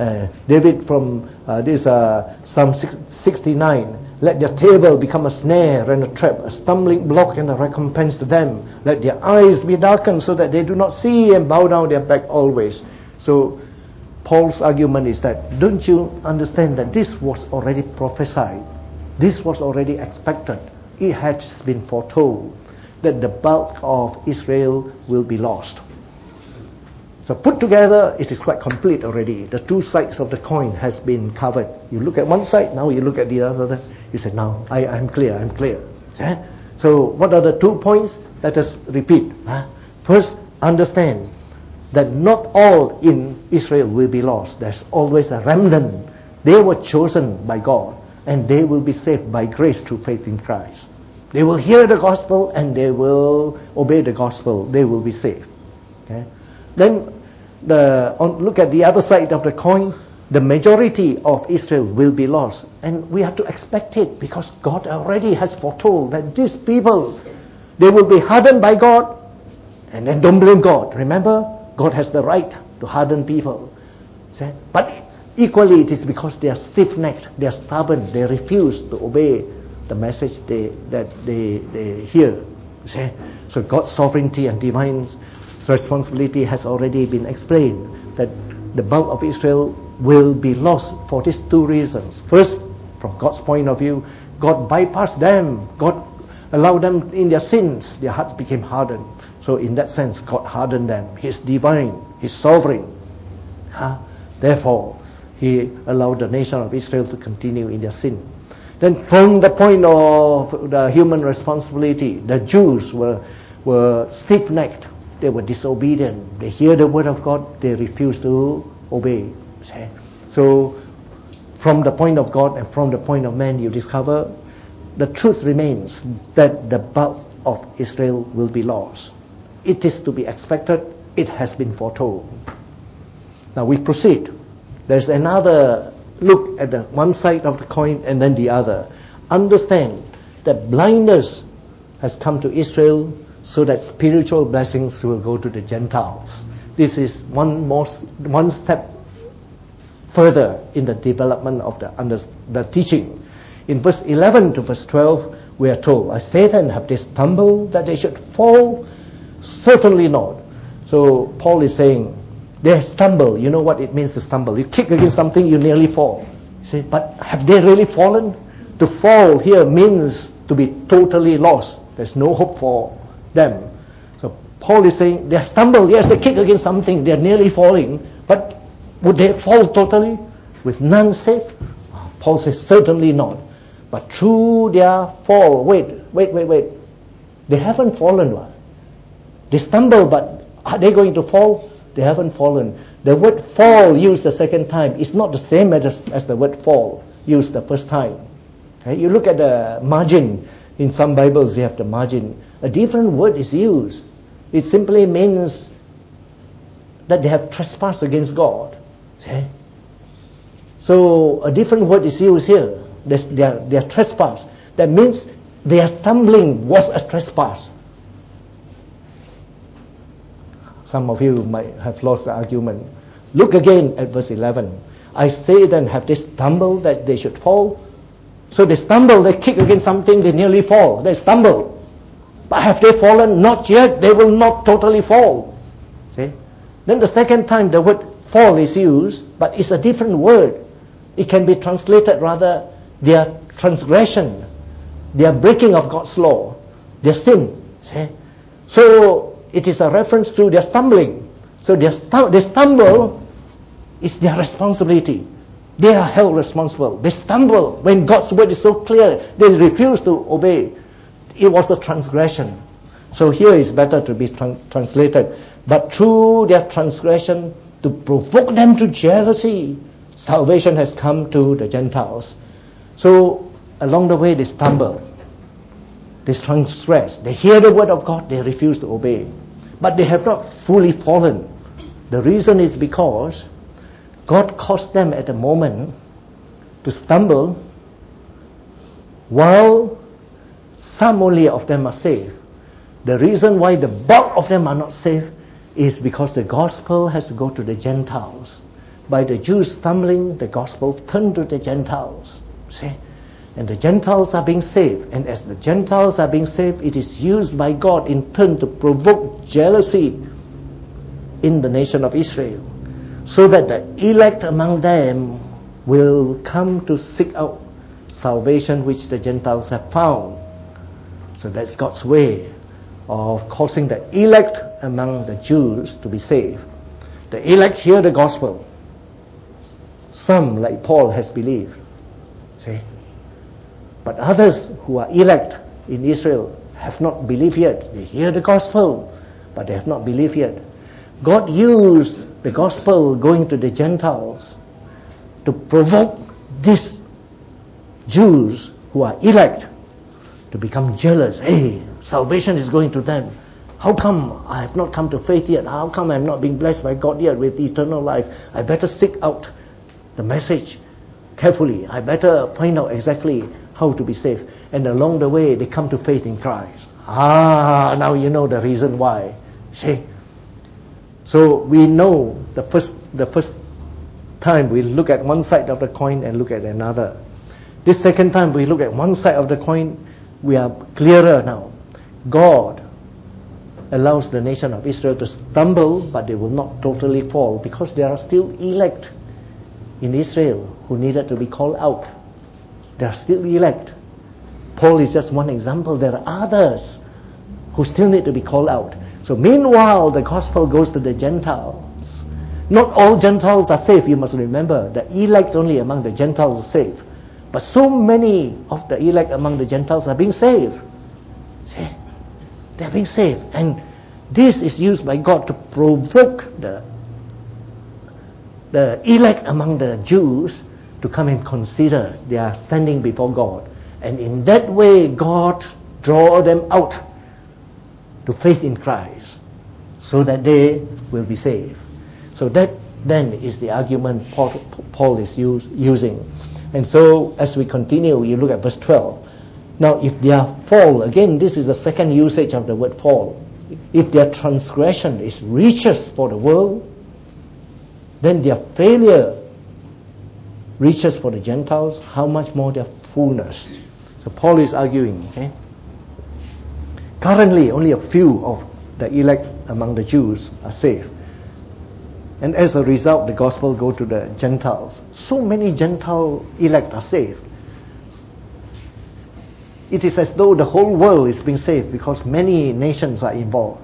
from Psalm 69. Let their table become a snare and a trap, a stumbling block and a recompense to them. Let their eyes be darkened so that they do not see, and bow down their back always. So Paul's argument is that, don't you understand that this was already prophesied? This was already expected. It has been foretold that the bulk of Israel will be lost. So put together, it is quite complete already. The two sides of the coin has been covered. You look at one side, now you look at the other. You say, now I'm clear. So what are the 2 points? Let us repeat. First, understand that not all in Israel will be lost. There's always a remnant. They were chosen by God, and they will be saved by grace through faith in Christ. They will hear the gospel and they will obey the gospel. They will be saved. Okay? Then look at the other side of the coin. The majority of Israel will be lost, and we have to expect it because God already has foretold that these people, they will be hardened by God, and then don't blame God. Remember, God has the right to harden people. But equally, it is because they are stiff-necked, they are stubborn, they refuse to obey the message that they hear. So God's sovereignty and divine responsibility has already been explained, that the bulk of Israel will be lost for these two reasons. First, from God's point of view, God bypassed them. God allowed them in their sins. Their hearts became hardened. So in that sense, God hardened them. He's divine. He's sovereign. Therefore, He allowed the nation of Israel to continue in their sin. Then from the point of the human responsibility, the Jews were stiff-necked. They were disobedient. They hear the word of God, they refuse to obey. So from the point of God and from the point of man, you discover the truth remains that the bulk of Israel will be lost. It is to be expected. It has been foretold. Now we proceed. There's another look at the one side of the coin and then the other. Understand that blindness has come to Israel so that spiritual blessings will go to the Gentiles. This is one step further in the development of the teaching. In verse 11 to verse 12, we are told, I say then, have they stumbled that they should fall? Certainly not. So Paul is saying, they stumble. You know what it means to stumble. You kick against something, you nearly fall. You say, but have they really fallen? To fall here means to be totally lost. There's no hope for them. So Paul is saying, they stumble. Yes, they kick against something. They're nearly falling. But would they fall totally with none saved? Paul says, certainly not. But through their fall, wait. They haven't fallen. What? They stumble, but are they going to fall? They haven't fallen. The word fall used the second time is not the same as the word fall used the first time. Okay? You look at the margin. In some Bibles, you have the margin. A different word is used. It simply means that they have trespassed against God. See? So a different word is used here. Their trespass. That means their stumbling was a trespass. Some of you might have lost the argument. Look again at verse 11. I say then, have they stumbled that they should fall? So they stumble, they kick against something, they nearly fall. They stumble. But have they fallen? Not yet. They will not totally fall. See? Then the second time the word fall is used, but it's a different word. It can be translated rather their transgression, their breaking of God's law, their sin. See? So it is a reference to their stumbling. So they stumble, it's their responsibility. They are held responsible. They stumble when God's word is so clear. They refuse to obey. It was a transgression. So here is better to be translated. But through their transgression, to provoke them to jealousy, salvation has come to the Gentiles. So along the way they stumble. They transgress. They hear the word of God. They refuse to obey. But they have not fully fallen. The reason is because God caused them at the moment to stumble while some only of them are saved. The reason why the bulk of them are not saved is because the gospel has to go to the Gentiles. By the Jews stumbling, the gospel turned to the Gentiles. See? And the Gentiles are being saved. And as the Gentiles are being saved, it is used by God in turn to provoke jealousy in the nation of Israel, so that the elect among them will come to seek out salvation which the Gentiles have found. So that's God's way of causing the elect among the Jews to be saved. The elect hear the gospel. Some, like Paul, has believed. See? But others who are elect in Israel have not believed yet. They hear the gospel, but they have not believed yet. God used the gospel going to the Gentiles to provoke these Jews who are elect to become jealous. Hey, salvation is going to them. How come I have not come to faith yet? How come I am not being blessed by God yet with eternal life? I better seek out the message carefully. I better find out exactly how to be saved. And along the way, they come to faith in Christ. Now you know the reason why. See? So we know the first time we look at one side of the coin and look at another. This second time we look at one side of the coin, we are clearer now. God allows the nation of Israel to stumble, but they will not totally fall because there are still elect in Israel who needed to be called out. There are still elect. Paul is just one example. There are others who still need to be called out. So meanwhile, the gospel goes to the Gentiles. Not all Gentiles are saved, you must remember. The elect only among the Gentiles are saved. But so many of the elect among the Gentiles are being saved. See? They are being saved. And this is used by God to provoke the elect among the Jews to come and consider their standing before God. And in that way, God draw them out to faith in Christ so that they will be saved. So that then is the argument Paul is using. And so as we continue, you look at verse 12. Now if their fall, again this is the second usage of the word fall. If their transgression is riches for the world, then their failure riches for the Gentiles, how much more their fullness. So Paul is arguing, okay? Currently, only a few of the elect among the Jews are saved. And as a result, the gospel go to the Gentiles. So many Gentile elect are saved. It is as though the whole world is being saved because many nations are involved.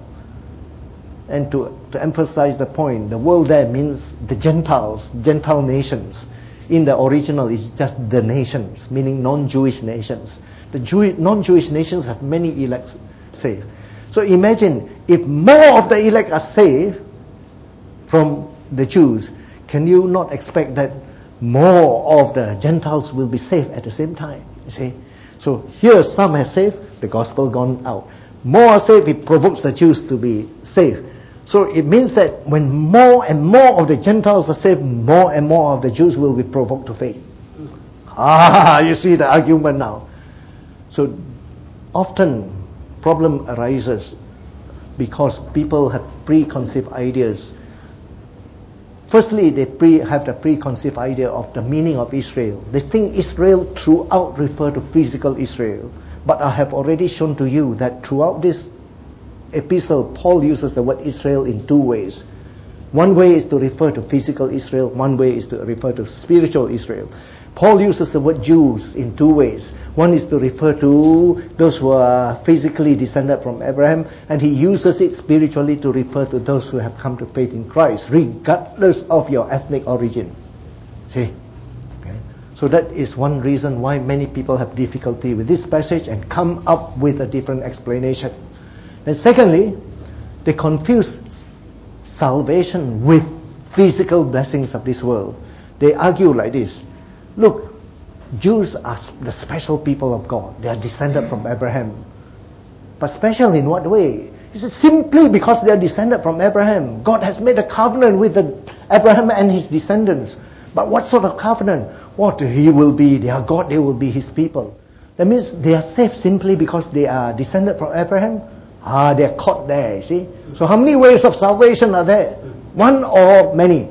And to emphasize the point, the world there means the Gentiles, Gentile nations. In the original, it's just the nations, meaning non-Jewish nations. The non-Jewish nations have many elect saved. So imagine if more of the elect are saved from the Jews, can you not expect that more of the Gentiles will be saved at the same time? You see? So here some are saved, the gospel gone out. More are saved, it provokes the Jews to be saved. So it means that when more and more of the Gentiles are saved, more and more of the Jews will be provoked to faith. You see the argument now. So often problem arises because people have preconceived ideas. Firstly, they have the preconceived idea of the meaning of Israel. They think Israel throughout refer to physical Israel. But I have already shown to you that throughout this epistle, Paul uses the word Israel in two ways. One way is to refer to physical Israel. One way is to refer to spiritual Israel. Paul uses the word Jews in two ways. One is to refer to those who are physically descended from Abraham, and he uses it spiritually to refer to those who have come to faith in Christ, regardless of your ethnic origin. See? Okay. So that is one reason why many people have difficulty with this passage and come up with a different explanation. And secondly, they confuse salvation with physical blessings of this world. They argue like this. Look, Jews are the special people of God. They are descended from Abraham. But special in what way? He says simply because they are descended from Abraham. God has made a covenant with Abraham and his descendants. But what sort of covenant? What? He will be their God, they will be his people. That means they are saved simply because they are descended from Abraham. They are caught there, you see. So how many ways of salvation are there? One or many?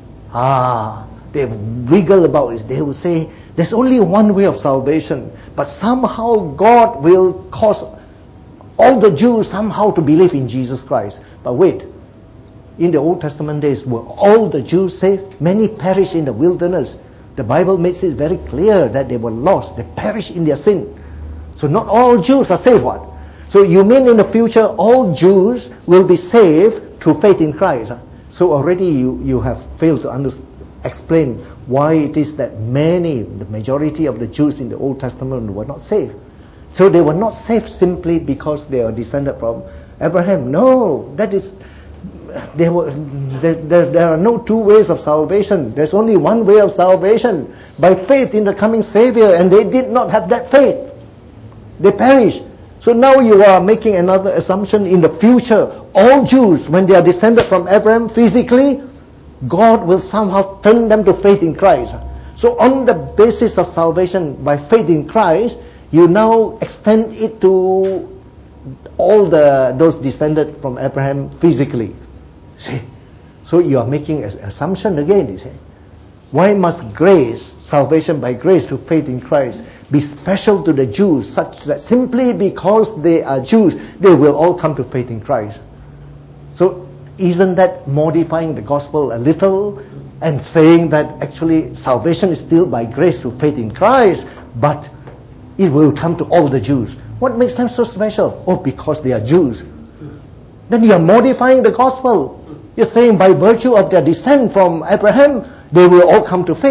They wriggle about it. They will say, there's only one way of salvation. But somehow God will cause all the Jews somehow to believe in Jesus Christ. But wait, in the Old Testament days, were all the Jews saved? Many perished in the wilderness. The Bible makes it very clear that they were lost. They perished in their sin. So not all Jews are saved, what? So you mean in the future all Jews will be saved through faith in Christ? So already you have failed to explain why it is that the majority of the Jews in the Old Testament were not saved. So they were not saved simply because they are descended from Abraham. No, that is, there are no two ways of salvation. There's only one way of salvation, by faith in the coming Savior, and they did not have that faith. They perished. So now you are making another assumption. In the future, all Jews, when they are descended from Abraham physically, God will somehow turn them to faith in Christ. So on the basis of salvation by faith in Christ, you now extend it to all those descended from Abraham physically. See? So you are making an assumption again, you see. Why must grace, salvation by grace through faith in Christ, be special to the Jews, such that simply because they are Jews, they will all come to faith in Christ? So isn't that modifying the gospel a little and saying that actually salvation is still by grace through faith in Christ, but it will come to all the Jews? What makes them so special? Oh, because they are Jews. Then you are modifying the gospel. You're saying by virtue of their descent from Abraham, they will all come to faith.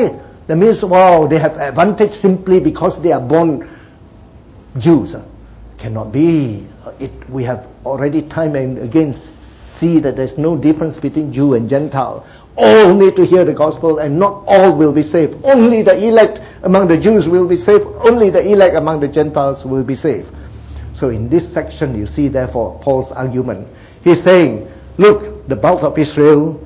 That means, wow, they have advantage simply because they are born Jews. Cannot be. We have already time and again see that there's no difference between Jew and Gentile. All need to hear the gospel and not all will be saved. Only the elect among the Jews will be saved. Only the elect among the Gentiles will be saved. So in this section you see therefore Paul's argument. He's saying, look, the bulk of Israel,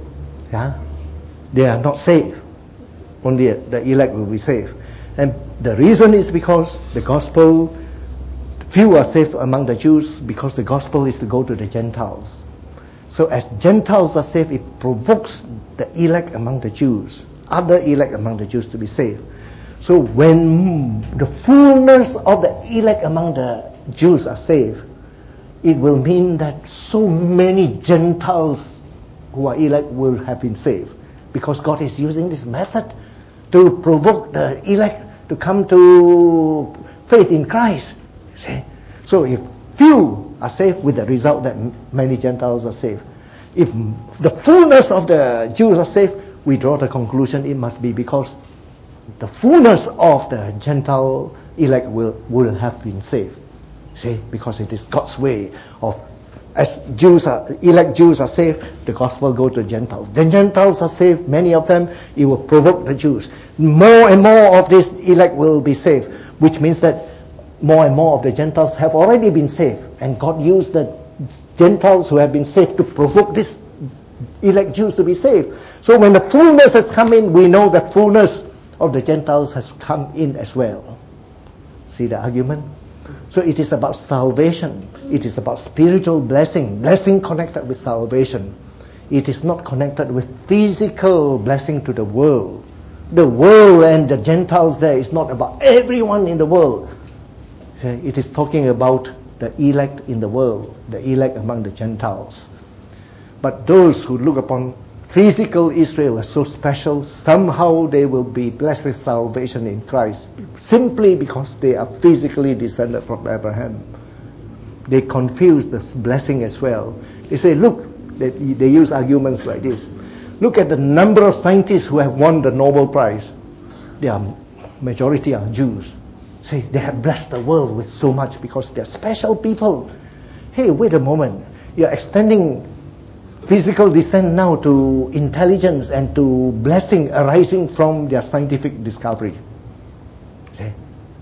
they are not saved. Only the elect will be saved. And the reason is because the gospel, few are saved among the Jews because the gospel is to go to the Gentiles. So as Gentiles are saved, it provokes the elect among the Jews, other elect among the Jews to be saved. So when the fullness of the elect among the Jews are saved, it will mean that so many Gentiles who are elect will have been saved. Because God is using this method to provoke the elect to come to faith in Christ. See? So if few are saved, with the result that many Gentiles are saved. If the fullness of the Jews are saved, we draw the conclusion it must be because the fullness of the Gentile elect will have been saved. See, because it is God's way of, as elect Jews are saved, the gospel go to Gentiles. The Gentiles are saved, many of them, it will provoke the Jews. More and more of this elect will be saved, which means that more and more of the Gentiles have already been saved. And God used the Gentiles who have been saved to provoke this elect Jews to be saved. So when the fullness has come in, we know the fullness of the Gentiles has come in as well. See the argument? So it is about salvation. It is about spiritual blessing. Blessing connected with salvation. It is not connected with physical blessing to the world. The world and the Gentiles there is not about everyone in the world. It is talking about the elect in the world, the elect among the Gentiles. But those who look upon physical Israel as so special, somehow they will be blessed with salvation in Christ, simply because they are physically descended from Abraham. They confuse this blessing as well. They say, look, they use arguments like this. Look at the number of scientists who have won the Nobel Prize. Majority are Jews. See, they have blessed the world with so much because they're special people. Hey, wait a moment. You're extending physical descent now to intelligence and to blessing arising from their scientific discovery. See?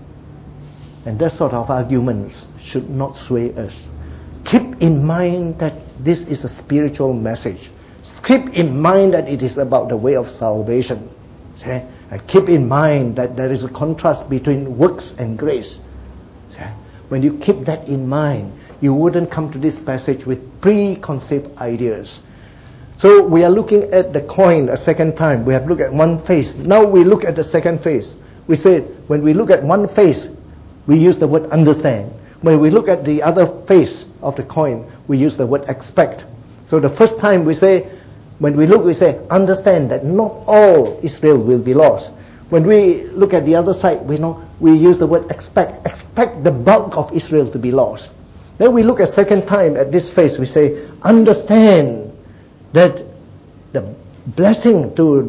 And that sort of arguments should not sway us. Keep in mind that this is a spiritual message. Keep in mind that it is about the way of salvation. See? And keep in mind that there is a contrast between works and grace. See? When you keep that in mind, you wouldn't come to this passage with preconceived ideas. So we are looking at the coin a second time. We have looked at one face. Now we look at the second face. We said when we look at one face, we use the word understand. When we look at the other face of the coin, we use the word expect. So the first time we say, when we look, we say, understand that not all Israel will be lost. When we look at the other side, we use the word expect. Expect the bulk of Israel to be lost. Then we look a second time at this face, we say, understand that the blessing to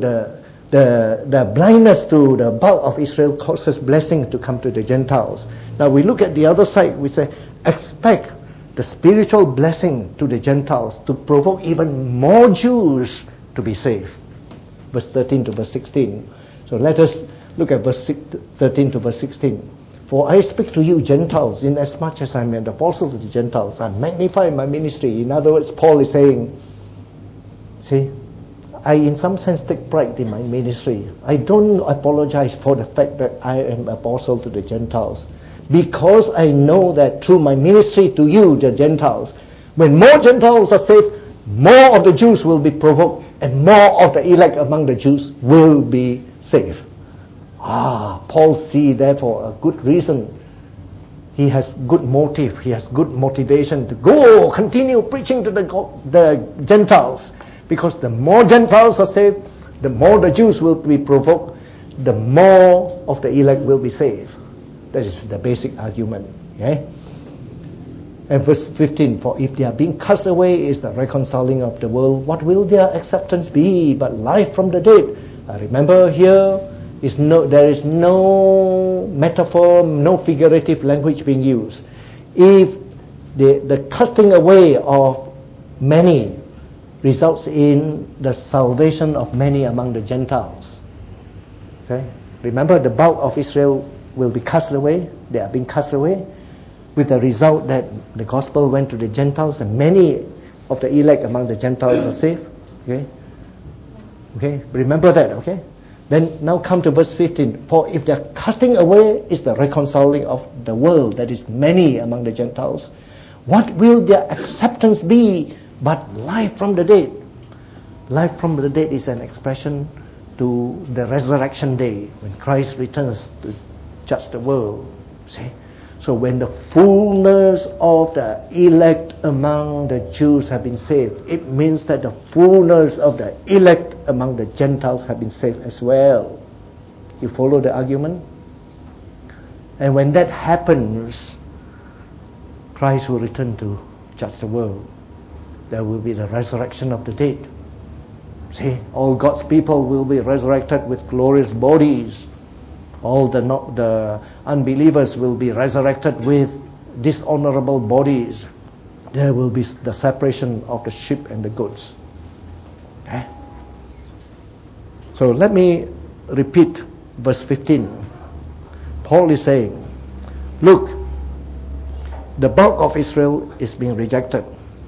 the blindness to the bulk of Israel causes blessing to come to the Gentiles. Now we look at the other side, we say, expect the spiritual blessing to the Gentiles to provoke even more Jews to be saved. Verse 13 to verse 16. So let us look at verse 13 to verse 16. For I speak to you Gentiles, inasmuch as I am an apostle to the Gentiles. I magnify my ministry. In other words, Paul is saying, see, I in some sense take pride in my ministry. I don't apologize for the fact that I am apostle to the Gentiles. Because I know that through my ministry to you, the Gentiles, when more Gentiles are saved, more of the Jews will be provoked, and more of the elect among the Jews will be saved. Paul see therefore a good reason. He has good motive. He has good motivation to continue preaching to the Gentiles. Because the more Gentiles are saved, the more the Jews will be provoked, the more of the elect will be saved. That is the basic argument. Okay? And verse 15, for if they are being cast away is the reconciling of the world, what will their acceptance be but life from the dead? Remember here, There is no metaphor, no figurative language being used. If the casting away of many results in the salvation of many among the Gentiles. Okay? Remember, the bulk of Israel will be cast away. They are being cast away, with the result that the gospel went to the Gentiles, and many of the elect among the Gentiles are saved. Okay? Remember that, okay? Then now come to verse 15. For if the casting away is the reconciling of the world, that is many among the Gentiles, what will their acceptance be but life from the dead? Life from the dead is an expression to the resurrection day, when Christ returns to judge the world. See? So when the fullness of the elect among the Jews have been saved, it means that the fullness of the elect among the Gentiles have been saved as well. You follow the argument? And when that happens, Christ will return to judge the world. There will be the resurrection of the dead. See, all God's people will be resurrected with glorious bodies. All the unbelievers will be resurrected with dishonorable bodies. There will be the separation of the sheep and the goats. Okay? So let me repeat verse 15. Paul is saying, look, the bulk of Israel is being rejected,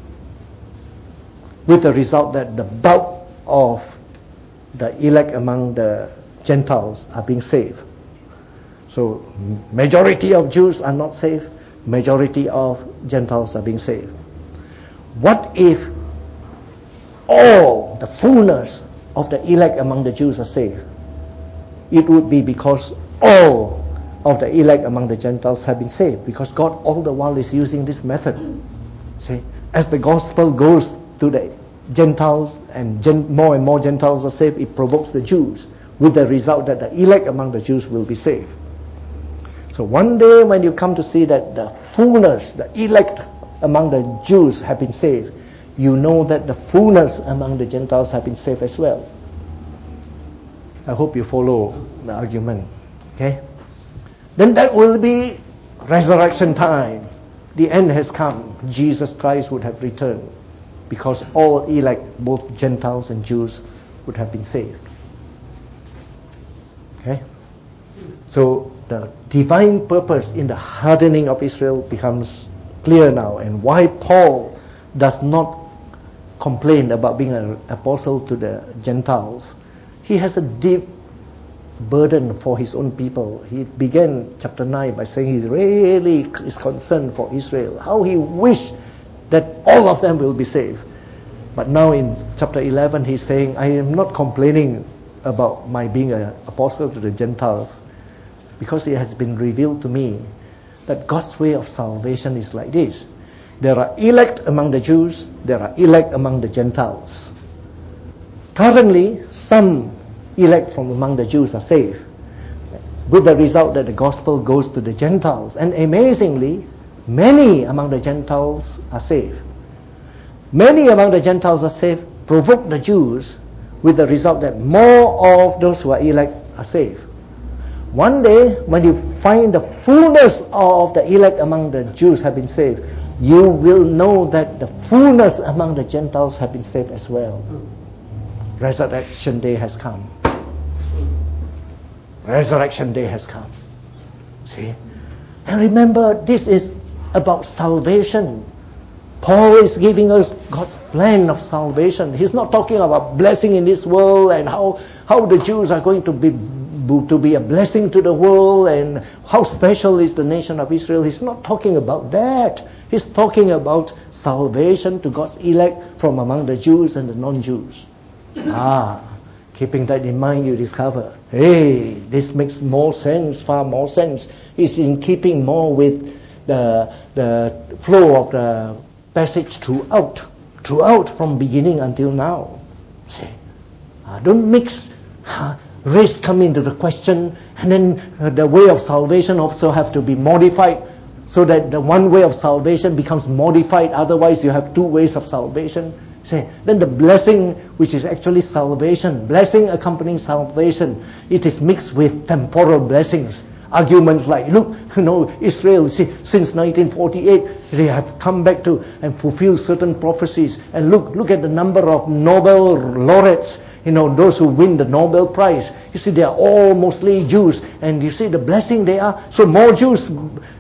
with the result that the bulk of the elect among the Gentiles are being saved. So majority of Jews are not saved, majority of Gentiles are being saved. What if all the fullness of the elect among the Jews are saved? It would be because all of the elect among the Gentiles have been saved, because God all the while is using this method. See, as the gospel goes to the Gentiles and more and more Gentiles are saved, it provokes the Jews, with the result that the elect among the Jews will be saved. So one day when you come to see that the fullness, the elect among the Jews have been saved, you know that the fullness among the Gentiles have been saved as well. I hope you follow the argument. Okay? Then that will be resurrection time. The end has come. Jesus Christ would have returned, because all elect, both Gentiles and Jews, would have been saved. Okay? So the divine purpose in the hardening of Israel becomes clear now, and why Paul does not complain about being an apostle to the Gentiles. He has a deep burden for his own people. He began chapter 9 by saying he really is concerned for Israel, how he wished that all of them will be saved. But now in chapter 11 he's saying, I am not complaining about my being an apostle to the Gentiles, because it has been revealed to me that God's way of salvation is like this. There are elect among the Jews, there are elect among the Gentiles. Currently, some elect from among the Jews are saved, with the result that the gospel goes to the Gentiles. And amazingly, many among the Gentiles are saved. Many among the Gentiles are saved, provoke the Jews, with the result that more of those who are elect are saved. One day, when you find the fullness of the elect among the Jews have been saved, you will know that the fullness among the Gentiles have been saved as well. Resurrection day has come. Resurrection day has come. See? And remember, this is about salvation. Paul is giving us God's plan of salvation. He's not talking about blessing in this world and how the Jews are going to be a blessing to the world and how special is the nation of Israel. He's not talking about that. He's talking about salvation to God's elect from among the Jews and the non-Jews. Keeping that in mind, you discover, hey, this makes more sense, far more sense. It's in keeping more with the flow of the passage throughout from beginning until now. See, don't mix race come into the question, and then the way of salvation also have to be modified, so that the one way of salvation becomes modified. Otherwise, you have two ways of salvation. See, then the blessing, which is actually salvation, blessing accompanying salvation, it is mixed with temporal blessings. Arguments like, look, Israel, see, since 1948, they have come back to and fulfill certain prophecies. And look at the number of Nobel laureates, those who win the Nobel Prize. You see, they are all mostly Jews. And you see the blessing they are. So more Jews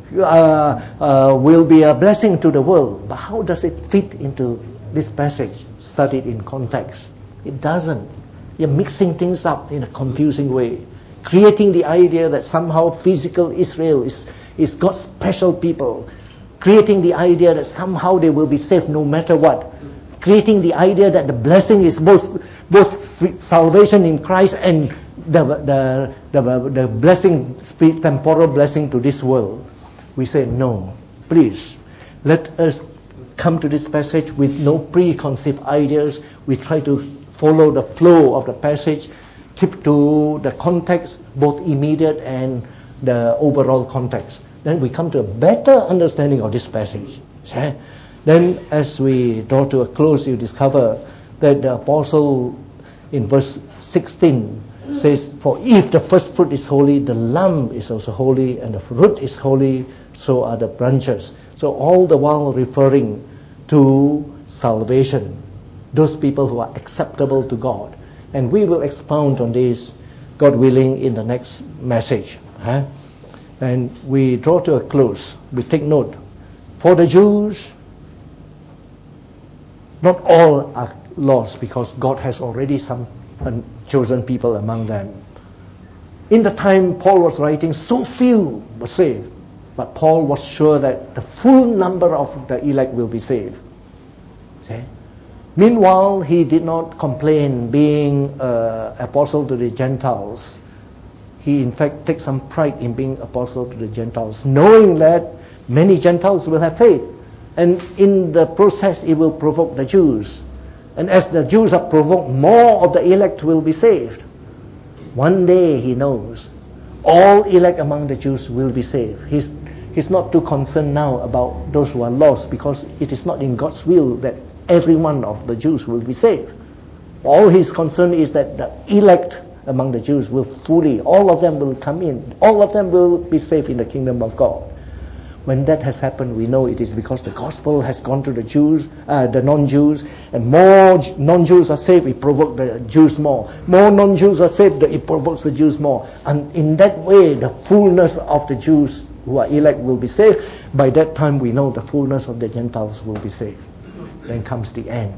will be a blessing to the world. But how does it fit into this passage, studied in context? It doesn't. You're mixing things up in a confusing way, creating the idea that somehow physical Israel is God's special people, creating the idea that somehow they will be saved no matter what, creating the idea that the blessing is both salvation in Christ and the blessing, temporal blessing to this world. We say, no, please, let us come to this passage with no preconceived ideas. We try to follow the flow of the passage, keep to the context, both immediate and the overall context. Then we come to a better understanding of this passage. Okay? Then as we draw to a close, you discover that the apostle in verse 16 says, for if the first fruit is holy, the lump is also holy, and the root is holy, so are the branches. So all the while referring to salvation, those people who are acceptable to God. And we will expound on this, God willing, in the next message. And we draw to a close. We take note. For the Jews, not all are lost, because God has already some chosen people among them. In the time Paul was writing, so few were saved. But Paul was sure that the full number of the elect will be saved. See? Meanwhile, he did not complain being apostle to the Gentiles. He in fact takes some pride in being apostle to the Gentiles, knowing that many Gentiles will have faith. And in the process, it will provoke the Jews. And as the Jews are provoked, more of the elect will be saved. One day, he knows, all elect among the Jews will be saved. He's not too concerned now about those who are lost, because it is not in God's will that every one of the Jews will be saved. All his concern is that the elect among the Jews will fully, all of them will come in. All of them will be saved in the kingdom of God. When that has happened, we know it is because the gospel has gone to the Jews, the non-Jews, and more non-Jews are saved, it provokes the Jews more. More non-Jews are saved, it provokes the Jews more. And in that way, the fullness of the Jews who are elect will be saved. By that time, we know the fullness of the Gentiles will be saved. Then comes the end.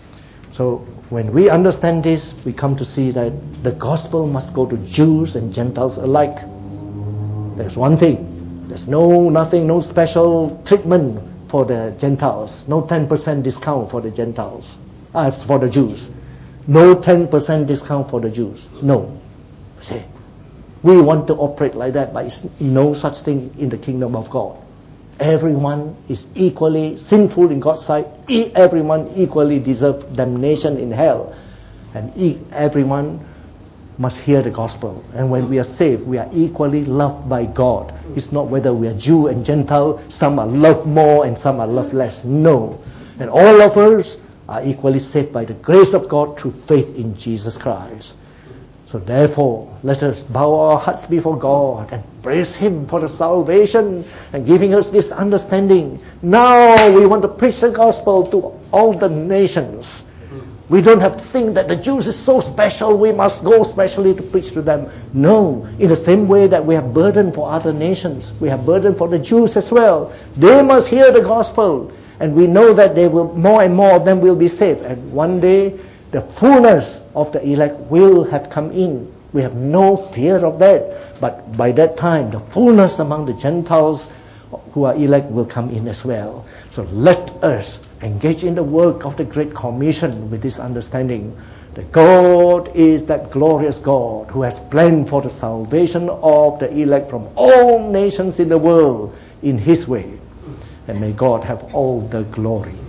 So when we understand this, we come to see that the gospel must go to Jews and Gentiles alike. There's one thing. There's no special treatment for the Gentiles. No 10% discount for the Gentiles. For the Jews. No 10% discount for the Jews. No. See, we want to operate like that, but it's no such thing in the kingdom of God. Everyone is equally sinful in God's sight. Everyone equally deserves damnation in hell. And everyone must hear the gospel. And when we are saved, we are equally loved by God. It's not whether we are Jew and Gentile, some are loved more and some are loved less. No. And all of us are equally saved by the grace of God through faith in Jesus Christ. So therefore, let us bow our hearts before God and praise Him for the salvation and giving us this understanding. Now we want to preach the gospel to all the nations. We don't have to think that the Jews is so special, we must go specially to preach to them. No, in the same way that we have burden for other nations, we have burden for the Jews as well. They must hear the gospel, and we know that they will, more and more of them will be saved. And one day, the fullness of the elect will have come in. We have no fear of that. But by that time, the fullness among the Gentiles who are elect will come in as well. So let us engage in the work of the Great Commission with this understanding that God is that glorious God who has planned for the salvation of the elect from all nations in the world in His way. And may God have all the glory.